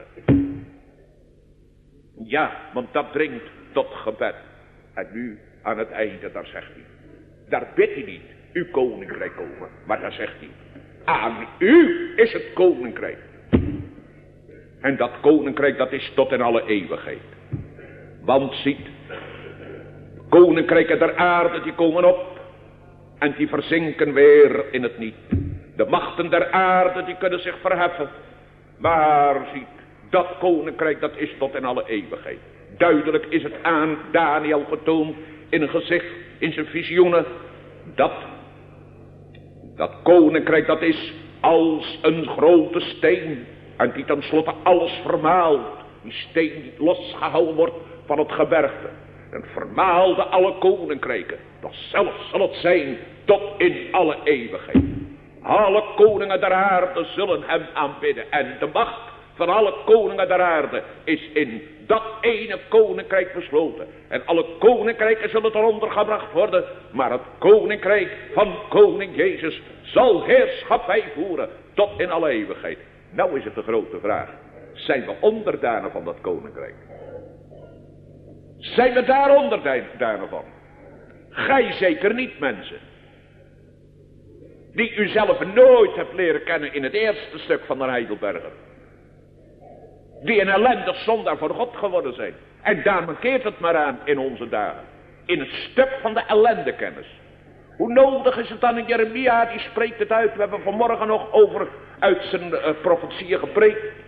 Ja, want dat dringt tot gebed. En nu aan het einde, daar zegt hij. Daar bidt hij niet, uw koninkrijk komen. Maar daar zegt hij, aan u is het koninkrijk. En dat koninkrijk, dat is tot in alle eeuwigheid. Want ziet, koninkrijken der aarde, die komen op. En die verzinken weer in het niet. De machten der aarde, die kunnen zich verheffen. Maar ziet, dat koninkrijk, dat is tot in alle eeuwigheid. Duidelijk is het aan Daniel getoond in een gezicht, in zijn visioenen. Dat koninkrijk, dat is als een grote steen. En die tenslotte alles vermaalt. Die steen die losgehouden wordt van het gebergte. En vermaalde alle koninkrijken. Doch zelfs zal het zijn tot in alle eeuwigheid. Alle koningen der aarde zullen hem aanbidden. En de macht van alle koningen der aarde is in dat ene koninkrijk besloten. En alle koninkrijken zullen eronder gebracht worden. Maar het koninkrijk van koning Jezus zal heerschappij voeren tot in alle eeuwigheid. Nou is het de grote vraag. Zijn we onderdanen van dat koninkrijk? Zijn we daar onderdanen van? Gij zeker niet, mensen. Die u zelf nooit hebt leren kennen in het eerste stuk van de Heidelberger. Die een ellendig zondaar voor God geworden zijn. En daar markeert het maar aan in onze dagen. In het stuk van de ellendekennis. Hoe nodig is het dan in Jeremia, die spreekt het uit. We hebben vanmorgen nog over uit zijn profetieën gepreekt.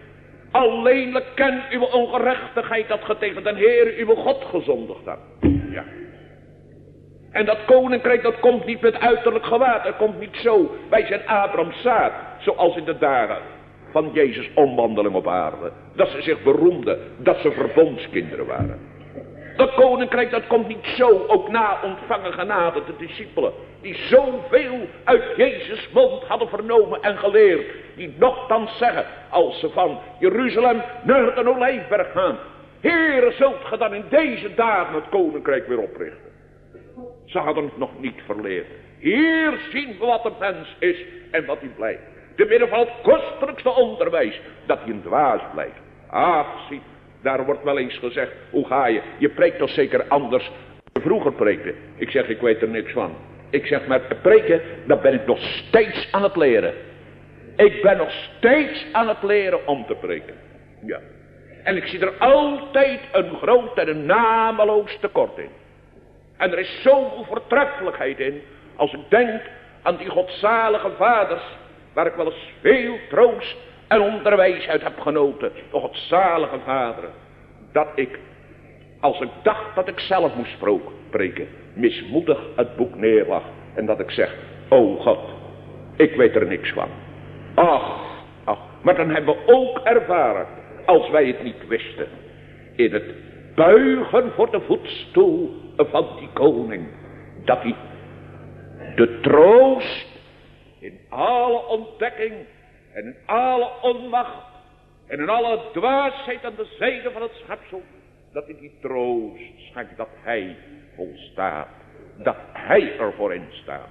Alleenlijk ken uw ongerechtigheid dat ge tegen den Heer uw God gezondigd hebt. Ja. En dat koninkrijk dat komt niet met uiterlijk gewaad. Dat komt niet zo. Wij zijn Abrahams zaad. Zoals in de dagen van Jezus' omwandeling op aarde. Dat ze zich beroemden. Dat ze verbondskinderen waren. Dat koninkrijk dat komt niet zo. Ook na ontvangen genade de discipelen. Die zoveel uit Jezus' mond hadden vernomen en geleerd. Die nochtans zeggen. Als ze van Jeruzalem naar de Olijfberg gaan. Heere, zult ge dan in deze dagen het koninkrijk weer oprichten. Ze hadden het nog niet verleerd. Hier zien we wat een mens is en wat hij blijft. Te midden van het kostelijkste onderwijs. Dat hij een dwaas blijft. Zie, daar wordt wel eens gezegd. Hoe ga je? Je preekt toch zeker anders dan je vroeger preekte. Ik zeg, ik weet er niks van. Ik zeg, maar preken, dat ben ik nog steeds aan het leren. Ik ben nog steeds aan het leren om te preken. Ja. En ik zie er altijd een groot en een nameloos tekort in. En er is zoveel voortreffelijkheid in. Als ik denk aan die godzalige vaders. Waar ik wel eens veel troost en onderwijs uit heb genoten. De godzalige vaderen. Dat ik, als ik dacht dat ik zelf moest preken. Mismoedig het boek neerlag. En dat ik zeg, o God, ik weet er niks van. Ach. Maar dan hebben we ook ervaren. Als wij het niet wisten. In het buigen voor de voetstoel van die koning. Dat hij de troost in alle ontdekking en in alle onmacht en in alle dwaasheid aan de zijde van het schepsel. Dat hij die troost schenkt dat hij volstaat. Dat hij ervoor in staat.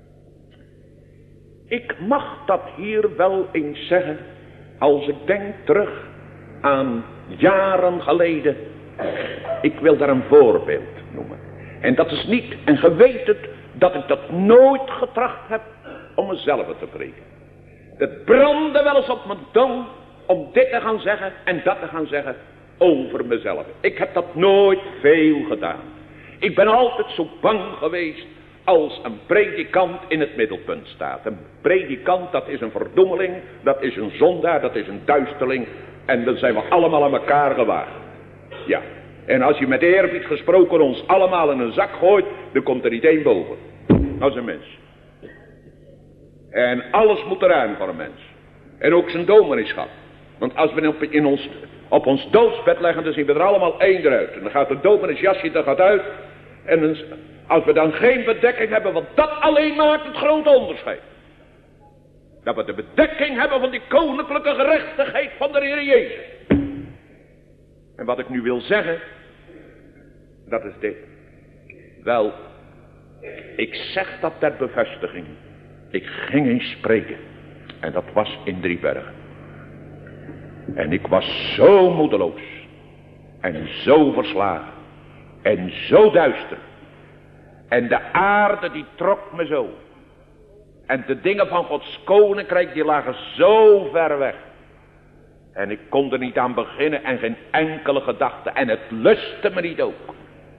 Ik mag dat hier wel eens zeggen. Als ik denk terug aan jaren geleden. Ik wil daar een voorbeeld noemen. En dat is niet, en ge weet het, dat ik dat nooit getracht heb om mezelf te preken. Het brandde wel eens op mijn tong om dit te gaan zeggen en dat te gaan zeggen over mezelf. Ik heb dat nooit veel gedaan. Ik ben altijd zo bang geweest als een predikant in het middelpunt staat. Een predikant, dat is een verdoemeling, dat is een zondaar, dat is een duisterling. En dan zijn we allemaal aan elkaar gewaagd. Ja, en als je met eerbied gesproken ons allemaal in een zak gooit, dan komt er niet één boven. Als een mens. En alles moet eruit voor een mens. En ook zijn domineeschap. Want als we op ons doodsbed leggen, dan zien we er allemaal één eruit. En dan gaat het domineesjasje, dat gaat uit. En dan, als we dan geen bedekking hebben, want dat alleen maakt het grote onderscheid. Dat we de bedekking hebben van die koninklijke gerechtigheid van de Heer Jezus. En wat ik nu wil zeggen, dat is dit. Wel, ik zeg dat ter bevestiging. Ik ging eens spreken. En dat was in Driebergen. En ik was zo moedeloos. En zo verslagen. En zo duister. En de aarde die trok me zo. En de dingen van Gods koninkrijk die lagen zo ver weg. En ik kon er niet aan beginnen en geen enkele gedachte. En het lustte me niet ook.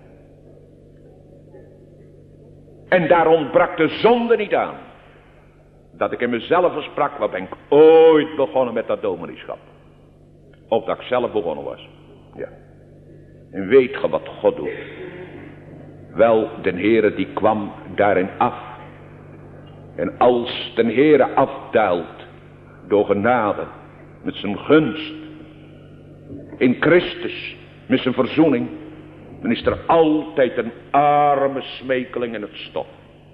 En daar ontbrak de zonde niet aan. Dat ik in mezelf sprak, wat ben ik ooit begonnen met dat domineeschap. Of dat ik zelf begonnen was. Ja. En weet ge wat God doet? Wel, de Heere die kwam daarin af. En als de Heere afdaalt door genade, met zijn gunst, in Christus, met zijn verzoening, dan is er altijd een arme smekeling in het stof.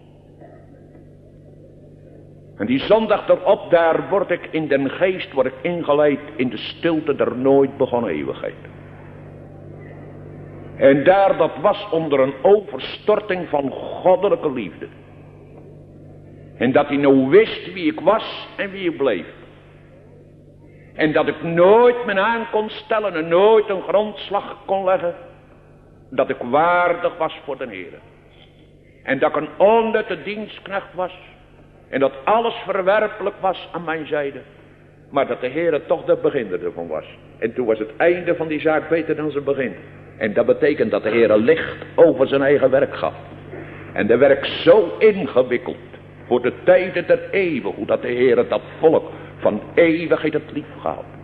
En die zondag erop, daar word ik in den geest, word ik ingeleid in de stilte der nooit begonnen eeuwigheid. En daar, dat was onder een overstorting van goddelijke liefde. En dat hij nou wist wie ik was en wie ik bleef. En dat ik nooit mijn aan kon stellen en nooit een grondslag kon leggen. Dat ik waardig was voor de Heer. En dat ik een onnutte dienstknecht was. En dat alles verwerpelijk was aan mijn zijde. Maar dat de Heer toch de beginner ervan was. En toen was het einde van die zaak beter dan zijn begin. En dat betekent dat de Heer licht over zijn eigen werk gaf. En de werk zo ingewikkeld. Voor de tijden der eeuwen. Hoe dat de Heer dat volk van eeuwigheid het lief gehad.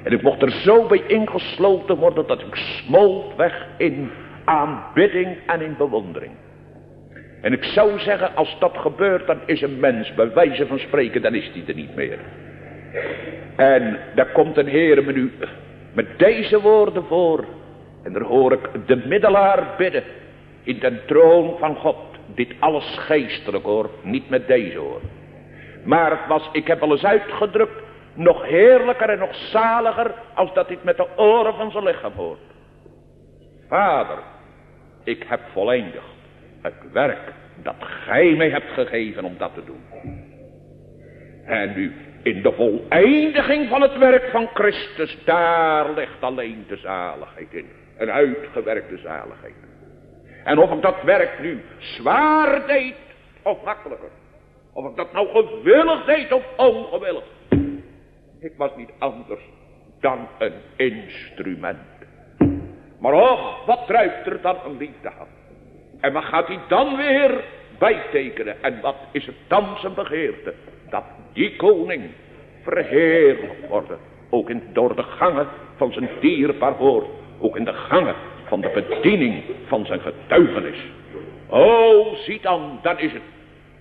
En ik mocht er zo bij ingesloten worden dat ik smolt weg in aanbidding en in bewondering. En ik zou zeggen, als dat gebeurt, dan is een mens bij wijze van spreken, dan is die er niet meer. En daar komt een Heer me nu met deze woorden voor. En daar hoor ik de middelaar bidden in de troon van God. Dit alles geestelijk hoor, niet met deze hoor. Maar het was, ik heb al eens uitgedrukt, nog heerlijker en nog zaliger als dat dit met de oren van zijn lichaam hoort. Vader, ik heb voleindigd het werk dat gij mij hebt gegeven om dat te doen. En nu, in de voleindiging van het werk van Christus, daar ligt alleen de zaligheid in. Een uitgewerkte zaligheid. En of ik dat werk nu zwaar deed of makkelijker. Of ik dat nou gewillig deed of ongewillig. Ik was niet anders dan een instrument. Maar och, wat druipt er dan een liefde aan. En wat gaat hij dan weer bijtekenen? En wat is het dan zijn begeerte? Dat die koning verheerlijkt worden. Ook door de gangen van zijn dierbaar woord. Ook in de gangen van de bediening van zijn getuigenis. O, zie dan is het.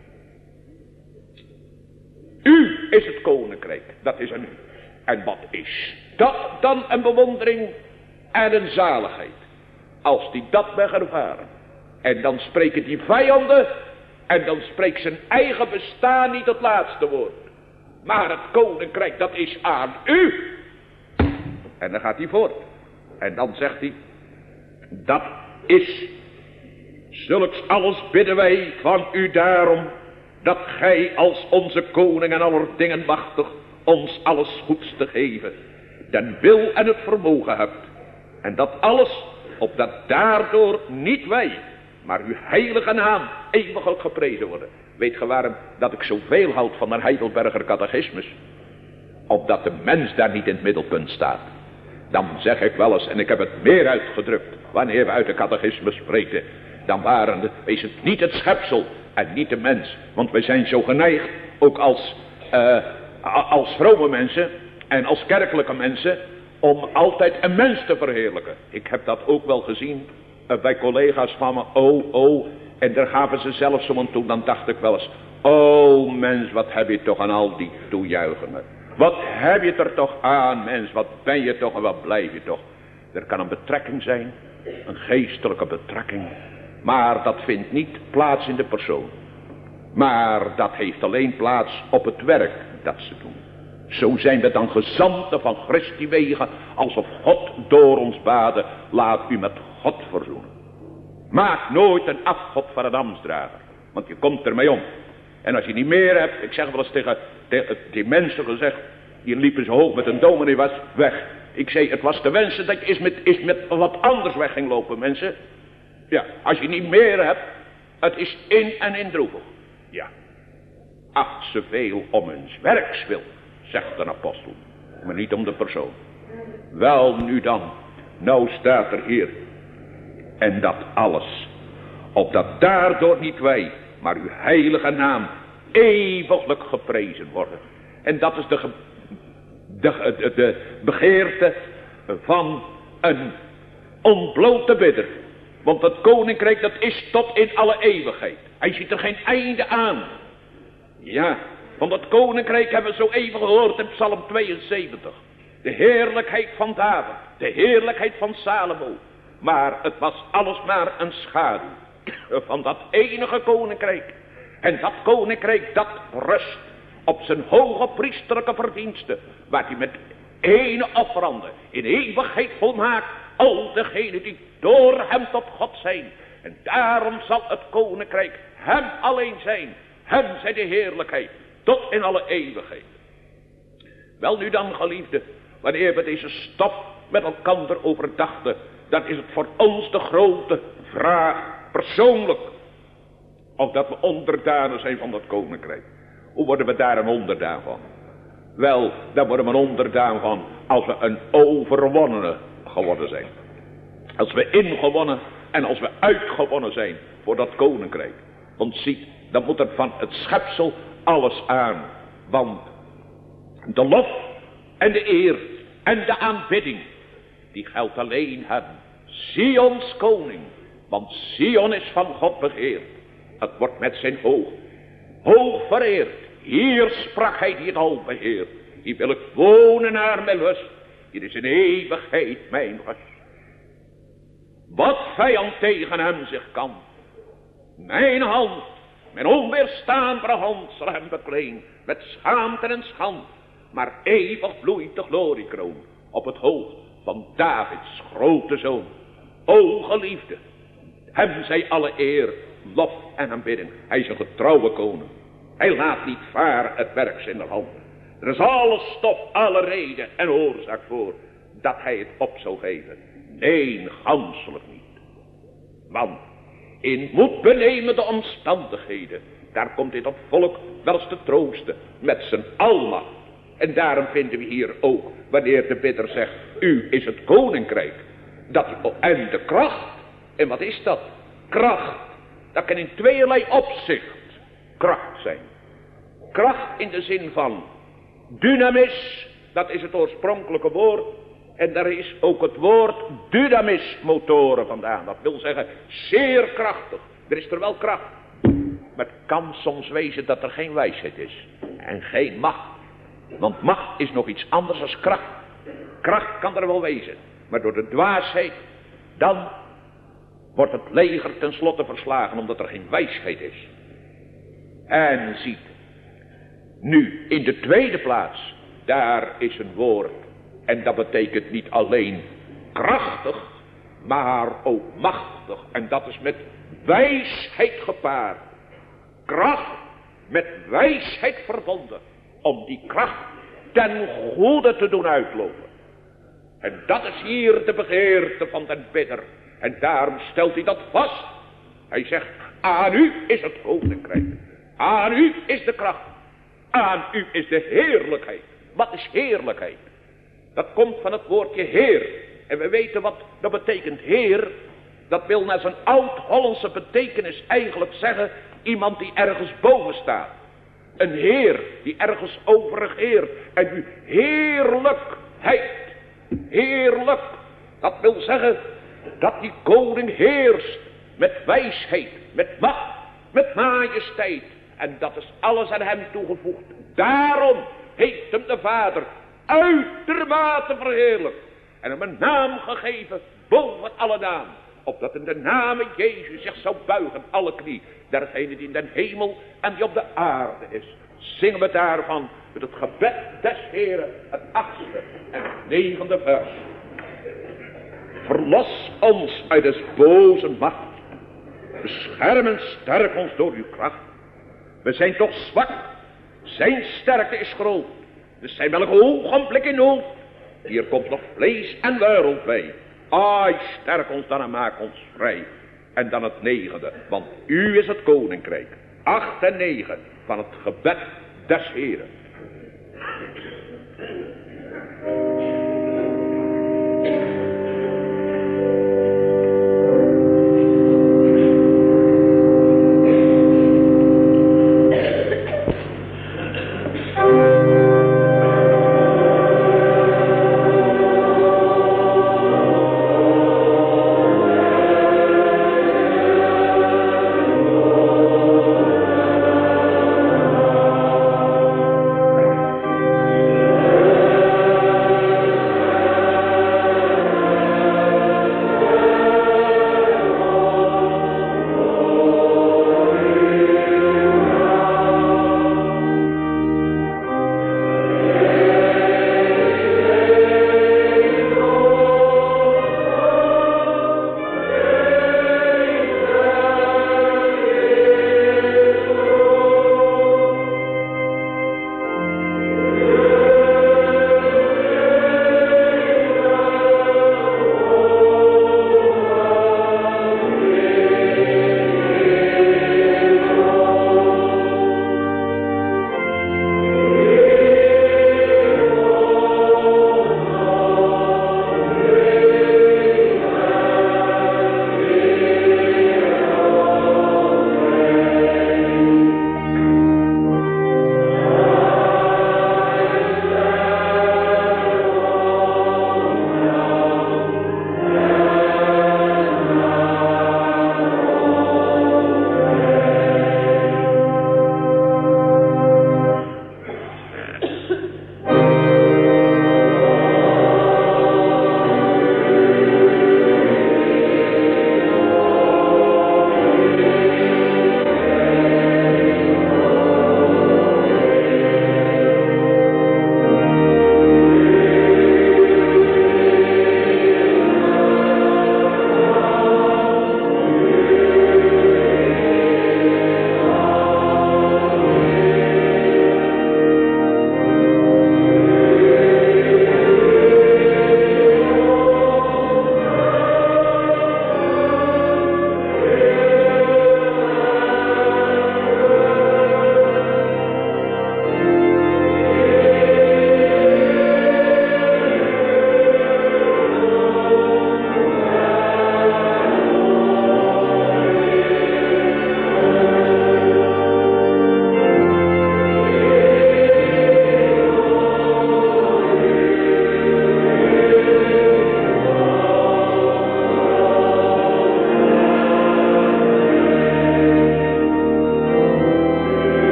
U is het koninkrijk, dat is aan u. En wat is dat dan een bewondering en een zaligheid. Als die dat mag ervaren. En dan spreken die vijanden. En dan spreekt zijn eigen bestaan niet het laatste woord. Maar het koninkrijk dat is aan u. En dan gaat hij voort. En dan zegt hij. Dat is. Zulks alles bidden wij van u daarom. Dat gij als onze koning en aller dingen machtig. Ons alles goeds te geven. Den wil en het vermogen hebt. En dat alles. Opdat daardoor niet wij. Maar uw heilige naam eeuwiglijk geprezen worden. Weet ge waarom dat ik zoveel houd van de Heidelberger catechismus? Opdat de mens daar niet in het middelpunt staat. Dan zeg ik wel eens, en ik heb het meer uitgedrukt. Wanneer we uit de catechismus spreken. Dan is het niet het schepsel en niet de mens. Want wij zijn zo geneigd, ook als vrome mensen en als kerkelijke mensen. Om altijd een mens te verheerlijken. Ik heb dat ook wel gezien. Bij collega's van me, en daar gaven ze zelfs om aan toe, dan dacht ik wel eens, mens, wat heb je toch aan al die toejuichingen. Wat heb je er toch aan, mens, wat ben je toch en wat blijf je toch. Er kan een betrekking zijn, een geestelijke betrekking, maar dat vindt niet plaats in de persoon. Maar dat heeft alleen plaats op het werk dat ze doen. Zo zijn we dan gezanten van Christi wegen, alsof God door ons baden, laat u met God verzoenen. Maak nooit een afgod van een ambtsdrager, want je komt ermee om. En als je niet meer hebt, ik zeg wel eens tegen die mensen gezegd, die liepen zo hoog met een dominee was weg. Ik zei, het was te wensen dat je is met wat anders weg ging lopen, mensen. Ja, als je niet meer hebt, het is in en in droevig. Ja, acht ze veel om hun werkswil, zegt een apostel, maar niet om de persoon. Wel nu dan, nou staat er hier, en dat alles, opdat daardoor niet wij, maar uw heilige naam eeuwiglijk geprezen worden. En dat is de begeerte van een ontblote bidder. Want het koninkrijk dat is tot in alle eeuwigheid. Hij ziet er geen einde aan. Ja, van dat koninkrijk hebben we zo even gehoord in Psalm 72. De heerlijkheid van David, de heerlijkheid van Salomo. Maar het was alles maar een schaduw van dat enige koninkrijk. En dat koninkrijk dat rust op zijn hoge priesterlijke verdiensten. Waar hij met ene offerande in eeuwigheid volmaakt al degenen die door hem tot God zijn. En daarom zal het koninkrijk hem alleen zijn. Hem zij de heerlijkheid tot in alle eeuwigheid. Wel nu dan, geliefde, wanneer we deze stof met elkander overdachten, dan is het voor ons de grote vraag persoonlijk. Of dat we onderdanen zijn van dat koninkrijk. Hoe worden we daar een onderdaan van? Wel, daar worden we een onderdaan van als we een overwonnene geworden zijn. Als we ingewonnen en als we uitgewonnen zijn voor dat koninkrijk. Want zie, dan moet er van het schepsel alles aan. Want de lof en de eer En de aanbidding, die geldt alleen hem, Sions koning. Want Sion is van God begeerd. Het wordt met zijn hoog vereerd. Hier sprak hij die het al beheert. Hier wil ik wonen naar mijn lust. Hier is in eeuwigheid mijn rust. Wat vijand tegen hem zich kan. Mijn hand, mijn onweerstaanbare hand zal hem bekleen. Met schaamte en schand. Maar eeuwig bloeit de gloriekroon op het hoofd van Davids grote zoon. O geliefde, hem zij alle eer, lof en aanbidding. Hij is een getrouwe koning. Hij laat niet varen het werk in de handen. Er is alle stof, alle reden en oorzaak voor dat hij het op zou geven. Nee, ganselijk niet. Want in moedbenemende omstandigheden, daar komt dit op volk wel eens te troosten met zijn almacht. En daarom vinden we hier ook, wanneer de bidder zegt, u is het koninkrijk. En de kracht. En wat is dat? Kracht. Dat kan in tweeërlei opzicht kracht zijn. Kracht in de zin van dynamis, dat is het oorspronkelijke woord. En daar is ook het woord dynamis motoren vandaan. Dat wil zeggen zeer krachtig. Er is er wel kracht. Maar het kan soms wezen dat er geen wijsheid is. En geen macht. Want macht is nog iets anders dan kracht. Kracht kan er wel wezen. Maar door de dwaasheid, dan wordt het leger tenslotte verslagen omdat er geen wijsheid is. En ziet, nu in de tweede plaats, daar is een woord. En dat betekent niet alleen krachtig, maar ook machtig. En dat is met wijsheid gepaard. Kracht met wijsheid verbonden. Om die kracht ten goede te doen uitlopen. En dat is hier de begeerte van den bidder. En daarom stelt hij dat vast. Hij zegt, aan u is het koninkrijk. Aan u is de kracht. Aan u is de heerlijkheid. Wat is heerlijkheid? Dat komt van het woordje heer. En we weten wat dat betekent. Heer, dat wil naar zijn oud-Hollandse betekenis eigenlijk zeggen, iemand die ergens boven staat. Een heer die ergens over regeert. En u heerlijkheid. Heerlijk. Dat wil zeggen dat die koning heerst. Met wijsheid. Met macht. Met majesteit. En dat is alles aan hem toegevoegd. Daarom heeft hem de Vader uitermate verheerlijkt. En hem een naam gegeven boven alle naam. Opdat in de naam Jezus zich zou buigen alle knie. Dergene die in den hemel en die op de aarde is. Zingen we daarvan met het gebed des Heeren, het 8e en het 9e vers. Verlos ons uit des boze macht. Bescherm en sterk ons door uw kracht. We zijn toch zwak. Zijn sterkte is groot. Dus zijn welk ogenblik in nood. Hier komt nog vlees en wereld bij. Ai, sterk ons dan en maak ons vrij. En dan het 9e, want u is het koninkrijk. 8 en 9 van het gebed des Heeren.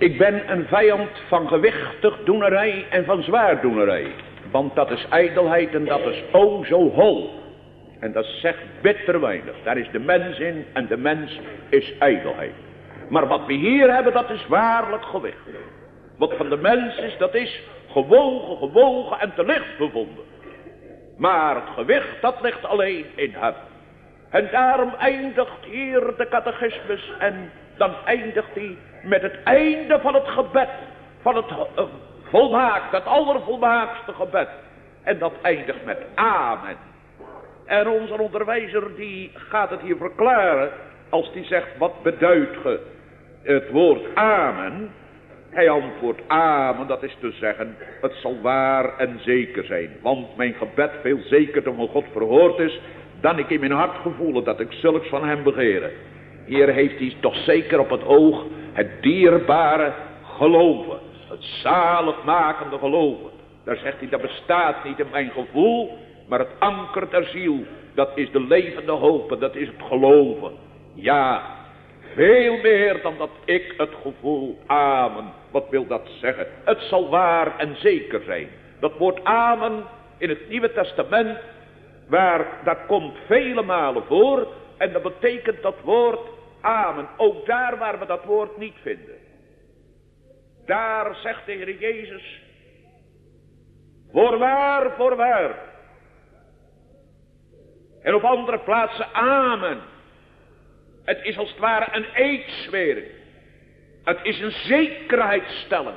Ik ben een vijand van gewichtig doenerij en van zwaardoenerij. Want dat is ijdelheid en dat is o zo hol. En dat zegt bitter weinig. Daar is de mens in en de mens is ijdelheid. Maar wat we hier hebben, dat is waarlijk gewicht. Wat van de mens is, dat is gewogen en te licht bevonden. Maar het gewicht, dat ligt alleen in hem. En daarom eindigt hier de catechismus en dan eindigt hij met het einde van het gebed. Van het volmaakt, het allervolmaakste gebed. En dat eindigt met amen. En onze onderwijzer die gaat het hier verklaren. Als die zegt, wat beduidt ge het woord amen? Hij antwoordt amen, dat is te zeggen, het zal waar en zeker zijn. Want mijn gebed veel zekerder van God verhoord is, dan ik in mijn hart gevoel dat ik zulks van hem begeren. Hier heeft hij toch zeker op het oog het dierbare geloven. Het zaligmakende geloven. Daar zegt hij, dat bestaat niet in mijn gevoel, maar het anker der ziel. Dat is de levende hoop en dat is het geloven. Ja, veel meer dan dat ik het gevoel, amen. Wat wil dat zeggen? Het zal waar en zeker zijn. Dat woord amen in het Nieuwe Testament, dat komt vele malen voor. En dat betekent dat woord amen. Ook daar waar we dat woord niet vinden. Daar zegt de Heer Jezus, voorwaar, voorwaar. En op andere plaatsen amen. Het is als het ware een eedzwering. Het is een zekerheidstelling.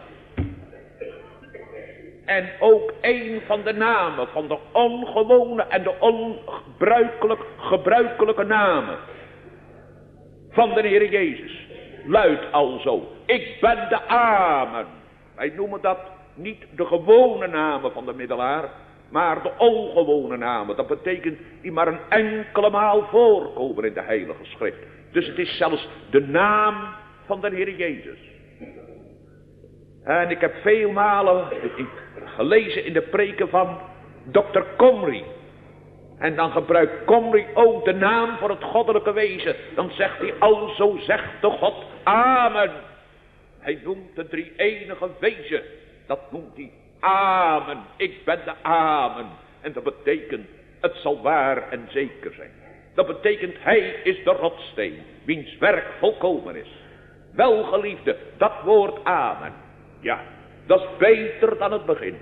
En ook een van de namen, van de ongewone en de ongebruikelijke namen van de Heer Jezus, luidt alzo, ik ben de amen. Wij noemen dat niet de gewone namen van de middelaar, maar de ongewone namen. Dat betekent die maar een enkele maal voorkomen in de Heilige Schrift. Dus het is zelfs de naam van de Heer Jezus. En ik heb veel malen gelezen in de preken van Dr. Comrie. En dan gebruikt Comrie ook de naam voor het goddelijke wezen. Dan zegt hij, alzo zegt de God, amen. Hij noemt de drie enige wezen. Dat noemt hij amen. Ik ben de amen. En dat betekent, het zal waar en zeker zijn. Dat betekent, hij is de rotssteen, wiens werk volkomen is. Welgeliefde, dat woord amen. Ja, dat is beter dan het begin.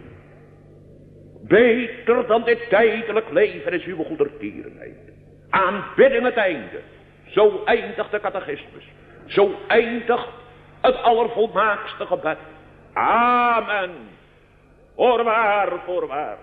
Beter dan dit tijdelijk leven is uw goedertierenheid. Aanbidden het einde. Zo eindigt de catechismus. Zo eindigt het allervolmaakste gebed. Amen. Voorwaar, voorwaar.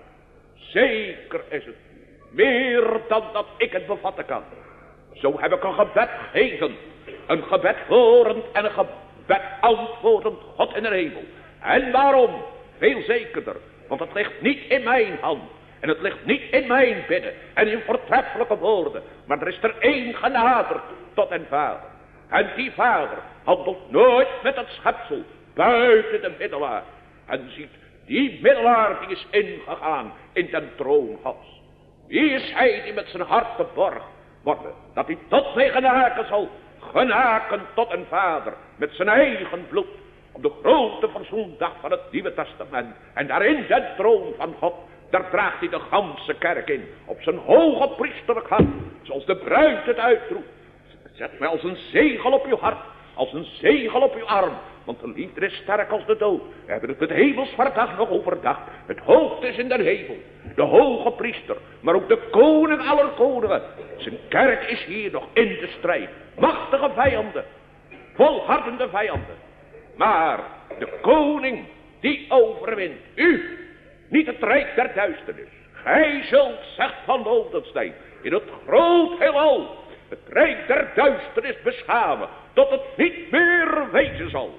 Zeker is het. Meer dan dat ik het bevatten kan. Zo heb ik een gebed gegeven. Een gebed horend en een gebed antwoordend God in de hemel. En waarom? Veel zekerder. Want het ligt niet in mijn hand. En het ligt niet in mijn bidden. En in voortreffelijke woorden. Maar er is er één genaderd tot een vader. En die vader handelt nooit met het schepsel buiten de middelaar. En ziet, die middelaar die is ingegaan in den troon Gods. Wie is hij die met zijn hart geborgd worden, dat hij tot mij genaken zal, genaken tot een vader, met zijn eigen bloed, op de grote verzoendag van het Nieuwe Testament. En daarin den troon van God, daar draagt hij de ganse kerk in, op zijn hoge priesterlijk hart, zoals de bruid het uitroept. Zet mij als een zegel op uw hart, als een zegel op uw arm. Want de liefde is sterk als de dood. We hebben het met hemelsvaartdag nog overdacht. Het hoofd is in de hemel. De hoge priester. Maar ook de koning aller koningen. Zijn kerk is hier nog in de strijd. Machtige vijanden. Volhardende vijanden. Maar de koning die overwint. U. Niet het rijk der duisternis. Gij zult, zegt Van Oldenstein, in het groot heelal het rijk der duisternis beschamen. Tot het niet meer wezen zal.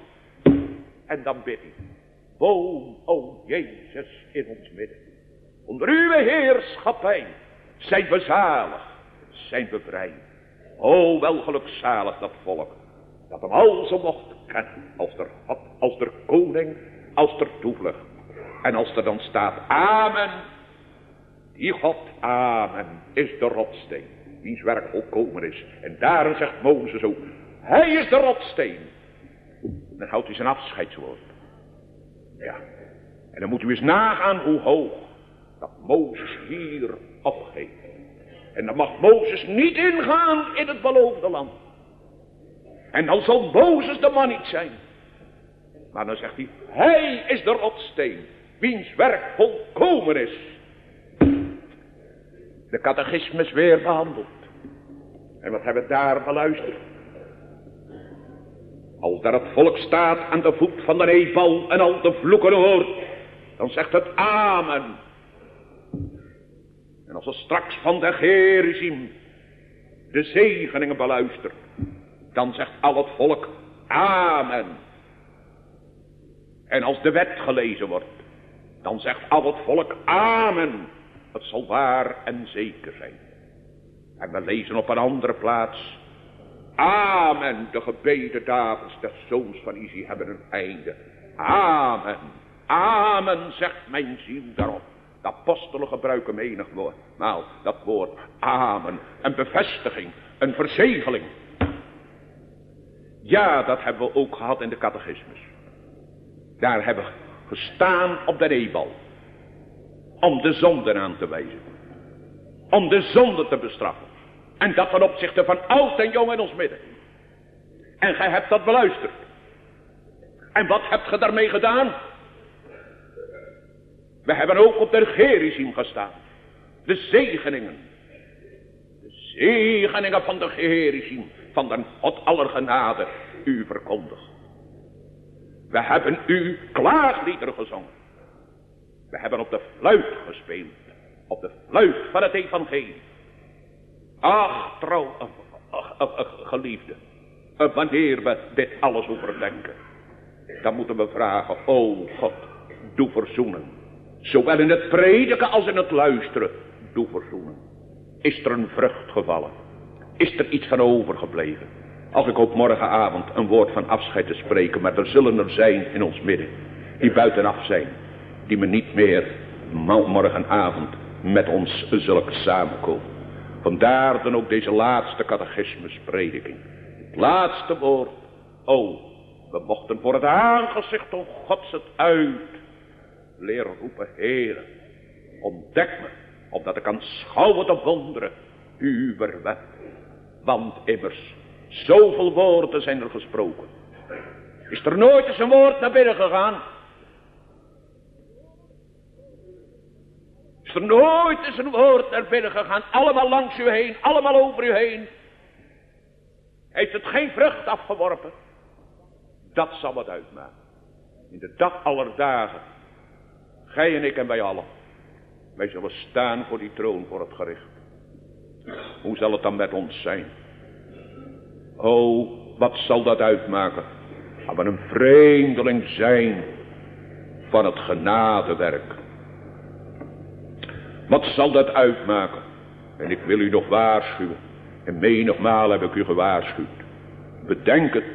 En dan bid ik, woon, o Jezus, in ons midden. Onder uw heerschappij zijn we zalig, zijn we vrij. O, wel gelukzalig dat volk, dat hem al zo mocht kennen, als der God, als der koning, als der toevlucht. En als er dan staat, amen, die God, amen, is de rotsteen, wiens werk volkomen is. En daarom zegt Mozes ook, hij is de rotsteen. dan houdt hij zijn afscheidswoord. Ja, en dan moet u eens nagaan hoe hoog dat Mozes hier opgeeft. En dan mag Mozes niet ingaan in het beloofde land. En dan zal Mozes de man niet zijn. Maar dan zegt hij is de rotssteen, wiens werk volkomen is. De catechismus weer behandeld. En wat hebben we daar beluisterd? Als daar het volk staat aan de voet van de Ebal en al de vloeken hoort, dan zegt het amen. En als er straks van de Gerizim de zegeningen beluistert, dan zegt al het volk amen. En als de wet gelezen wordt, dan zegt al het volk amen. Het zal waar en zeker zijn. En we lezen op een andere plaats, amen, de gebeden Davids des zoons van Isi hebben een einde. Amen, amen, zegt mijn ziel daarop. De apostelen gebruiken menigmaal dat woord amen. Een bevestiging, een verzegeling. Ja, dat hebben we ook gehad in de catechismus. Daar hebben we gestaan op de Ebal. Om de zonden aan te wijzen. Om de zonde te bestraffen. En dat ten opzichte van oud en jong in ons midden. En gij hebt dat beluisterd. En wat hebt ge daarmee gedaan? We hebben ook op de Gerizim gestaan. De zegeningen. De zegeningen van de Gerizim. Van de God aller genade u verkondigd. We hebben u klaagliederen gezongen. We hebben op de fluit gespeeld. Op de fluit van het evangelie. Ach, trouw, geliefde. Wanneer we dit alles overdenken, dan moeten we vragen, o God, doe verzoenen. Zowel in het prediken als in het luisteren, doe verzoenen. Is er een vrucht gevallen? Is er iets van overgebleven? Als ik op morgenavond een woord van afscheid te spreken, maar er zullen er zijn in ons midden, die buitenaf zijn, die me niet meer morgenavond met ons zullen samenkomen. Vandaar dan ook deze laatste catechismusprediking. Het laatste woord. O, we mochten voor het aangezicht van Gods het uit leren roepen, Heere, ontdek me, opdat ik aanschouwen de wonderen uw wet. Want immers, zoveel woorden zijn er gesproken. Is er nooit eens een woord naar binnen gegaan? Is er nooit eens een woord naar binnen gegaan? Allemaal langs u heen, allemaal over u heen. Heeft het geen vrucht afgeworpen? Dat zal het uitmaken. In de dag aller dagen. Gij en ik en wij allen. Wij zullen staan voor die troon, voor het gericht. Hoe zal het dan met ons zijn? O, wat zal dat uitmaken? Gaan we een vreemdeling zijn van het genadewerk. Wat zal dat uitmaken? En ik wil u nog waarschuwen. En menigmaal heb ik u gewaarschuwd. Bedenk het.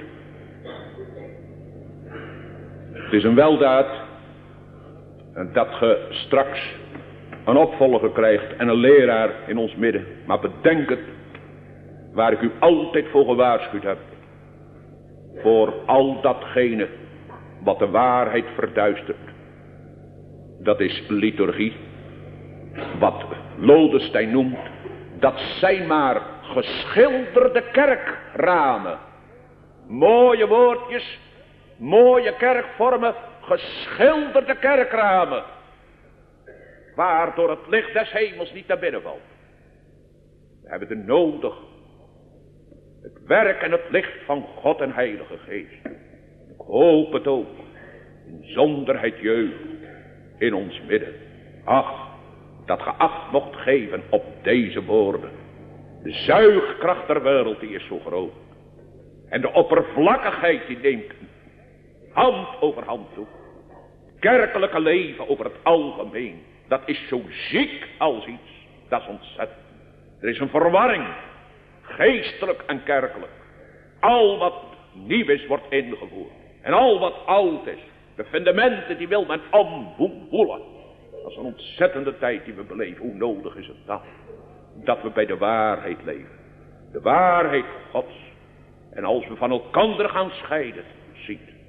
Het is een weldaad. En dat ge straks een opvolger krijgt en een leraar in ons midden. Maar bedenk het. Waar ik u altijd voor gewaarschuwd heb. Voor al datgene wat de waarheid verduistert. Dat is liturgie. Wat Lodestein noemt. Dat zijn maar geschilderde kerkramen. Mooie woordjes. Mooie kerkvormen. Geschilderde kerkramen. Waardoor het licht des hemels niet naar binnen valt. We hebben het nodig. Het werk en het licht van God en Heilige Geest. Ik hoop het ook. In zonderheid jeugd. In ons midden. Ach. Dat ge acht mocht geven op deze woorden. De zuigkracht der wereld die is zo groot. En de oppervlakkigheid die neemt hand over hand toe. Kerkelijke leven over het algemeen. Dat is zo ziek als iets. Dat is ontzettend. Er is een verwarring. Geestelijk en kerkelijk. Al wat nieuw is wordt ingevoerd. En al wat oud is. De fundamenten die wil men omwoelen. Dat is een ontzettende tijd die we beleven. Hoe nodig is het dan? Dat we bij de waarheid leven. De waarheid Gods. En als we van elkaar gaan scheiden. Ziet.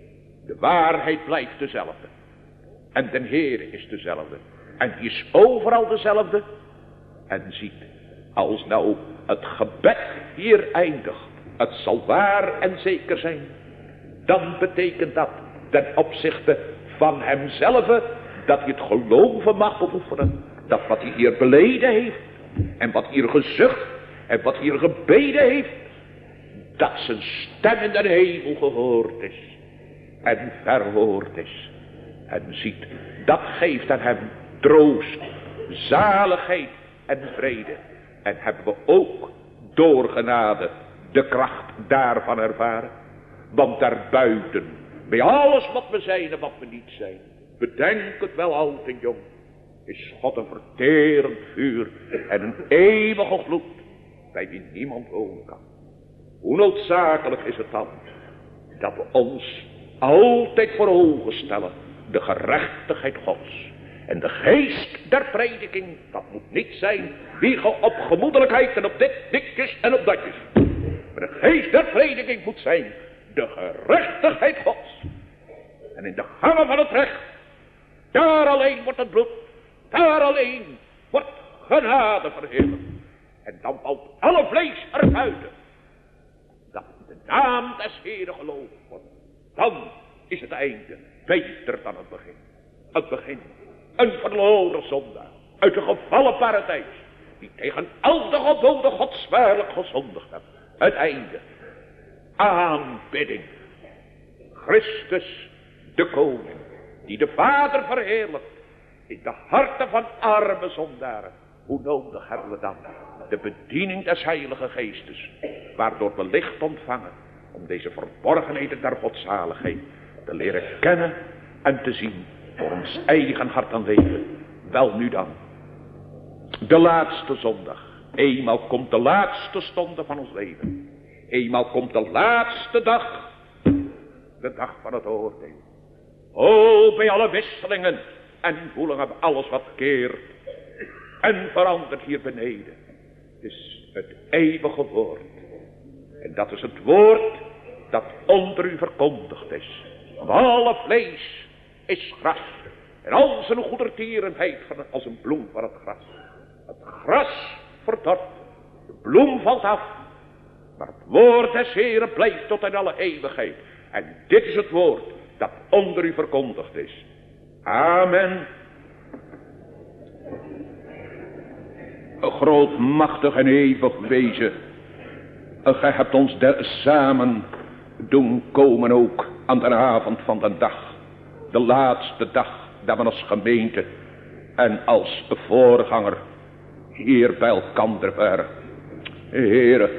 De waarheid blijft dezelfde. En de Heer is dezelfde. En die is overal dezelfde. En ziet, als nou het gebed hier eindigt, het zal waar en zeker zijn. Dan betekent dat ten opzichte van hemzelf, dat hij het geloven mag beoefenen. Dat wat hij hier beleden heeft, en wat hier gezucht, en wat hier gebeden heeft, dat zijn stem in de hemel gehoord is. En verhoord is. En ziet, dat geeft aan hem troost, zaligheid en vrede. En hebben we ook door genade de kracht daarvan ervaren. Want daarbuiten, bij alles wat we zijn en wat we niet zijn, bedenk het wel oud en jong, is God een verterend vuur en een eeuwige gloed, bij wie niemand wonen kan. Hoe noodzakelijk is het dan, dat we ons altijd voor ogen stellen, de gerechtigheid Gods. En de geest der prediking, dat moet niet zijn wiegen op gemoedelijkheid en op ditjes en op datjes. Maar de geest der prediking moet zijn de gerechtigheid Gods. En in de gangen van het recht, daar alleen wordt het bloed, daar alleen wordt genade verheerlijkt. En dan valt alle vlees erbuiten, dat in de naam des Heeren geloofd wordt. Dan is het einde beter dan het begin. Het begin, een verloren zondaar uit de gevallen paradijs, die tegen al de geboden Gods zwaarlijk gezondigd heeft. Het einde, aanbidding. Christus, de koning, die de Vader verheerlijkt in de harten van arme zondaren. Hoe nodig hebben we dan de bediening des Heilige Geestes, waardoor we licht ontvangen om deze verborgenheden der godzaligheid te leren kennen en te zien voor ons eigen hart en leven. Wel nu dan, de laatste zondag. Eenmaal komt de laatste stonde van ons leven. Eenmaal komt de laatste dag, de dag van het oordeel. O, bij alle wisselingen en voelingen, alles wat keert en verandert hier beneden, is het eeuwige woord. En dat is het woord dat onder u verkondigd is. Want alle vlees is gras. En al zijn goedertierenheid als een bloem van het gras. Het gras verdort, de bloem valt af. Maar het woord des Heeren blijft tot in alle eeuwigheid. En dit is het woord dat onder u verkondigd is. Amen. Een groot, machtig en eeuwig wezen. Gij hebt ons samen doen komen ook aan de avond van de dag. De laatste dag dat we als gemeente en als voorganger hier bij elkander waren. Heere,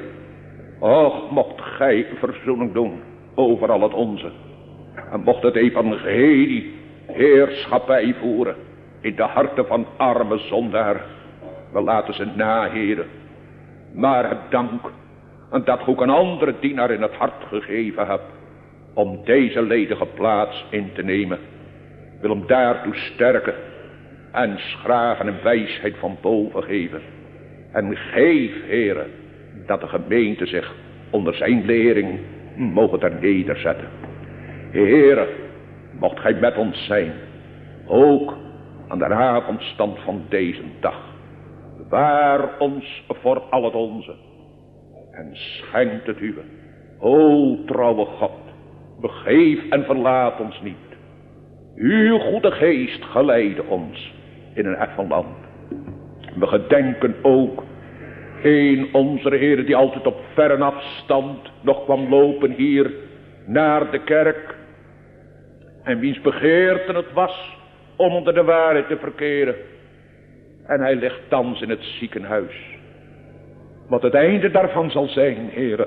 och, mocht gij verzoening doen over al het onze. En mocht het evangelie heerschappij voeren in de harten van arme zondaar. We laten ze na, Heere. Maar het dank en dat ook een andere dienaar in het hart gegeven hebt om deze ledige plaats in te nemen. Wil hem daartoe sterken en schragen en wijsheid van boven geven. En geef, Heere, dat de gemeente zich onder zijn lering mogen ter nederzetten. Heere, mocht gij met ons zijn, ook aan de avondstand van deze dag. Bewaar ons voor al het onze en schenkt het uwe. O trouwe God, begeef en verlaat ons niet. Uw goede geest geleide ons in een effen land. We gedenken ook een onze Heer die altijd op verre afstand nog kwam lopen hier naar de kerk. En wiens begeerte het was om onder de waarheid te verkeren. En hij ligt thans in het ziekenhuis. Wat het einde daarvan zal zijn, Heere.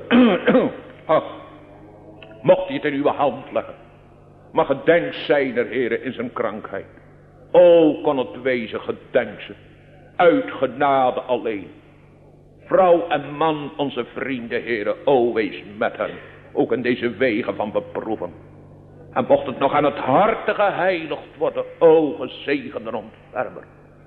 Ach, mocht hij het in uw hand leggen. Maar gedenk zijner, Heere, in zijn krankheid. O, kon het wezen, gedenk ze. Uit genade alleen. Vrouw en man, onze vrienden, Heere, o, wees met hen. Ook in deze wegen van beproeven. En mocht het nog aan het harte geheiligd worden, o, gezegende ontfermer.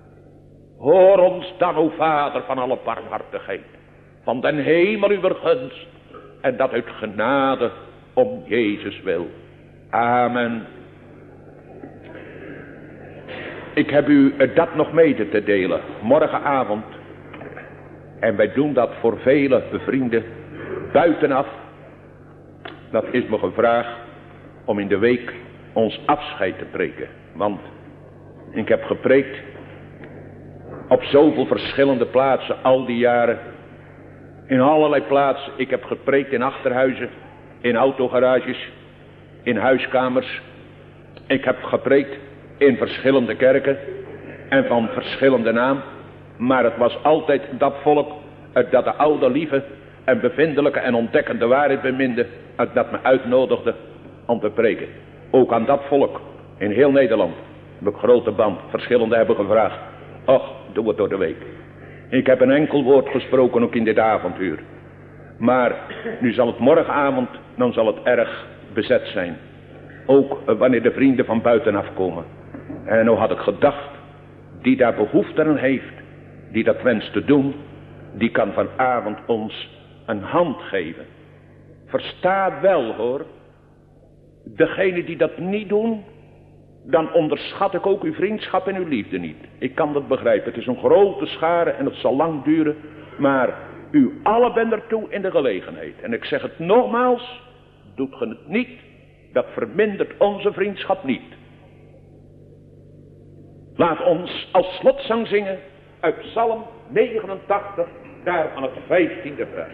Hoor ons dan, o Vader van alle barmhartigheid, van den hemel uw gunst, en dat uit genade om Jezus wil. Amen. Ik heb u dat nog mede te delen. Morgenavond. En wij doen dat voor vele vrienden buitenaf. Dat is me gevraagd om in de week ons afscheid te preken. Want ik heb gepreekt op zoveel verschillende plaatsen al die jaren. In allerlei plaatsen. Ik heb gepreekt in achterhuizen, in autogarages, in huiskamers. Ik heb gepreekt in verschillende kerken en van verschillende naam. Maar het was altijd dat volk dat de oude lieve en bevindelijke en ontdekkende waarheid beminde, dat me uitnodigde om te preken. Ook aan dat volk in heel Nederland heb ik grote band. Verschillende hebben gevraagd. Och, doe het door de week. Ik heb een enkel woord gesproken ook in dit avontuur. Maar nu zal het morgenavond, dan zal het erg bezet zijn. Ook wanneer de vrienden van buitenaf komen. En nou had ik gedacht, die daar behoefte aan heeft, die dat wenst te doen, die kan vanavond ons een hand geven. Versta wel hoor, degene die dat niet doen, dan onderschat ik ook uw vriendschap en uw liefde niet. Ik kan dat begrijpen, het is een grote schare en het zal lang duren, maar u allen bent ertoe in de gelegenheid. En ik zeg het nogmaals, doet ge het niet, dat vermindert onze vriendschap niet. Laat ons als slotzang zingen uit Psalm 89, daar van het 15e vers.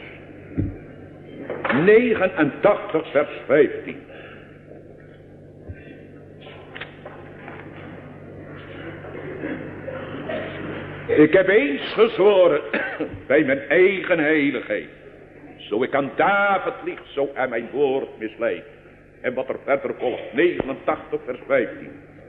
89 vers 15. Ik heb eens gezworen bij mijn eigen heiligheid. Zo ik aan David ligt, zo aan mijn woord misleid. En wat er verder volgt, 89 vers 15.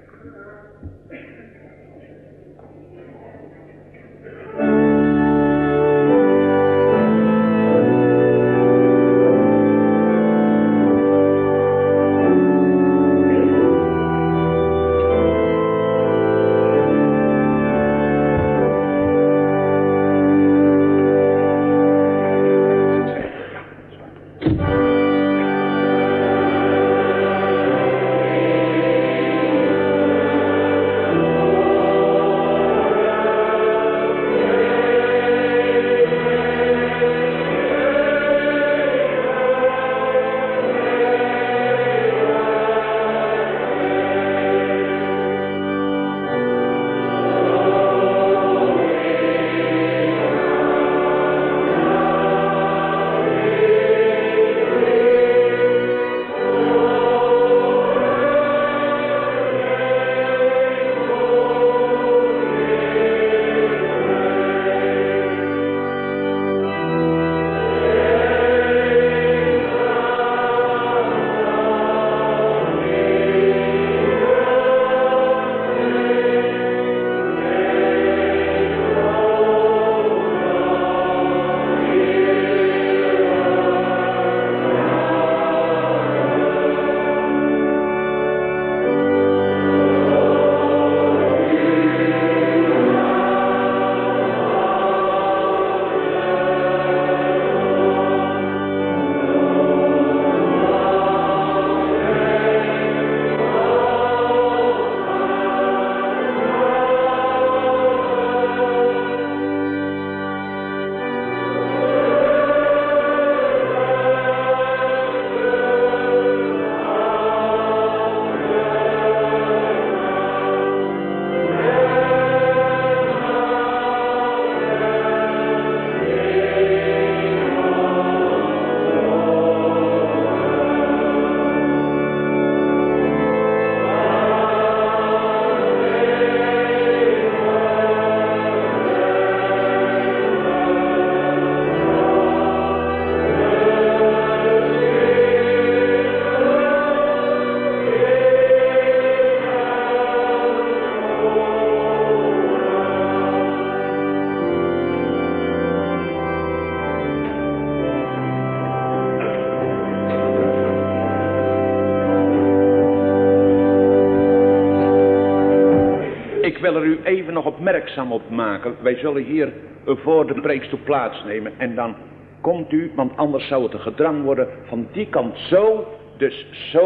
wil er u even nog opmerkzaam op maken. Wij zullen hier voor de preekstoel plaatsnemen. En dan komt u, want anders zou het een gedrang worden, van die kant zo, dus zo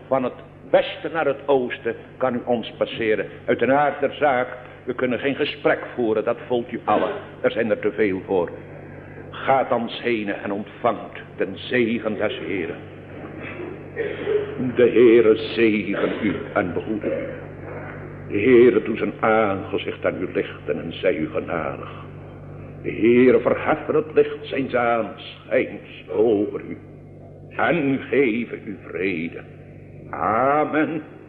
van het westen naar het oosten kan u ons passeren. Uit de aard der zaak, we kunnen geen gesprek voeren, dat voelt u allen. Er zijn er te veel voor. Ga dan heen en ontvangt den zegen des Heeren. De Heere zegen u en behoede u. De Heere doet zijn aangezicht aan u lichten en zij u genadig. De Heere verheffen het licht zijns aanschijns over u en geven u vrede. Amen.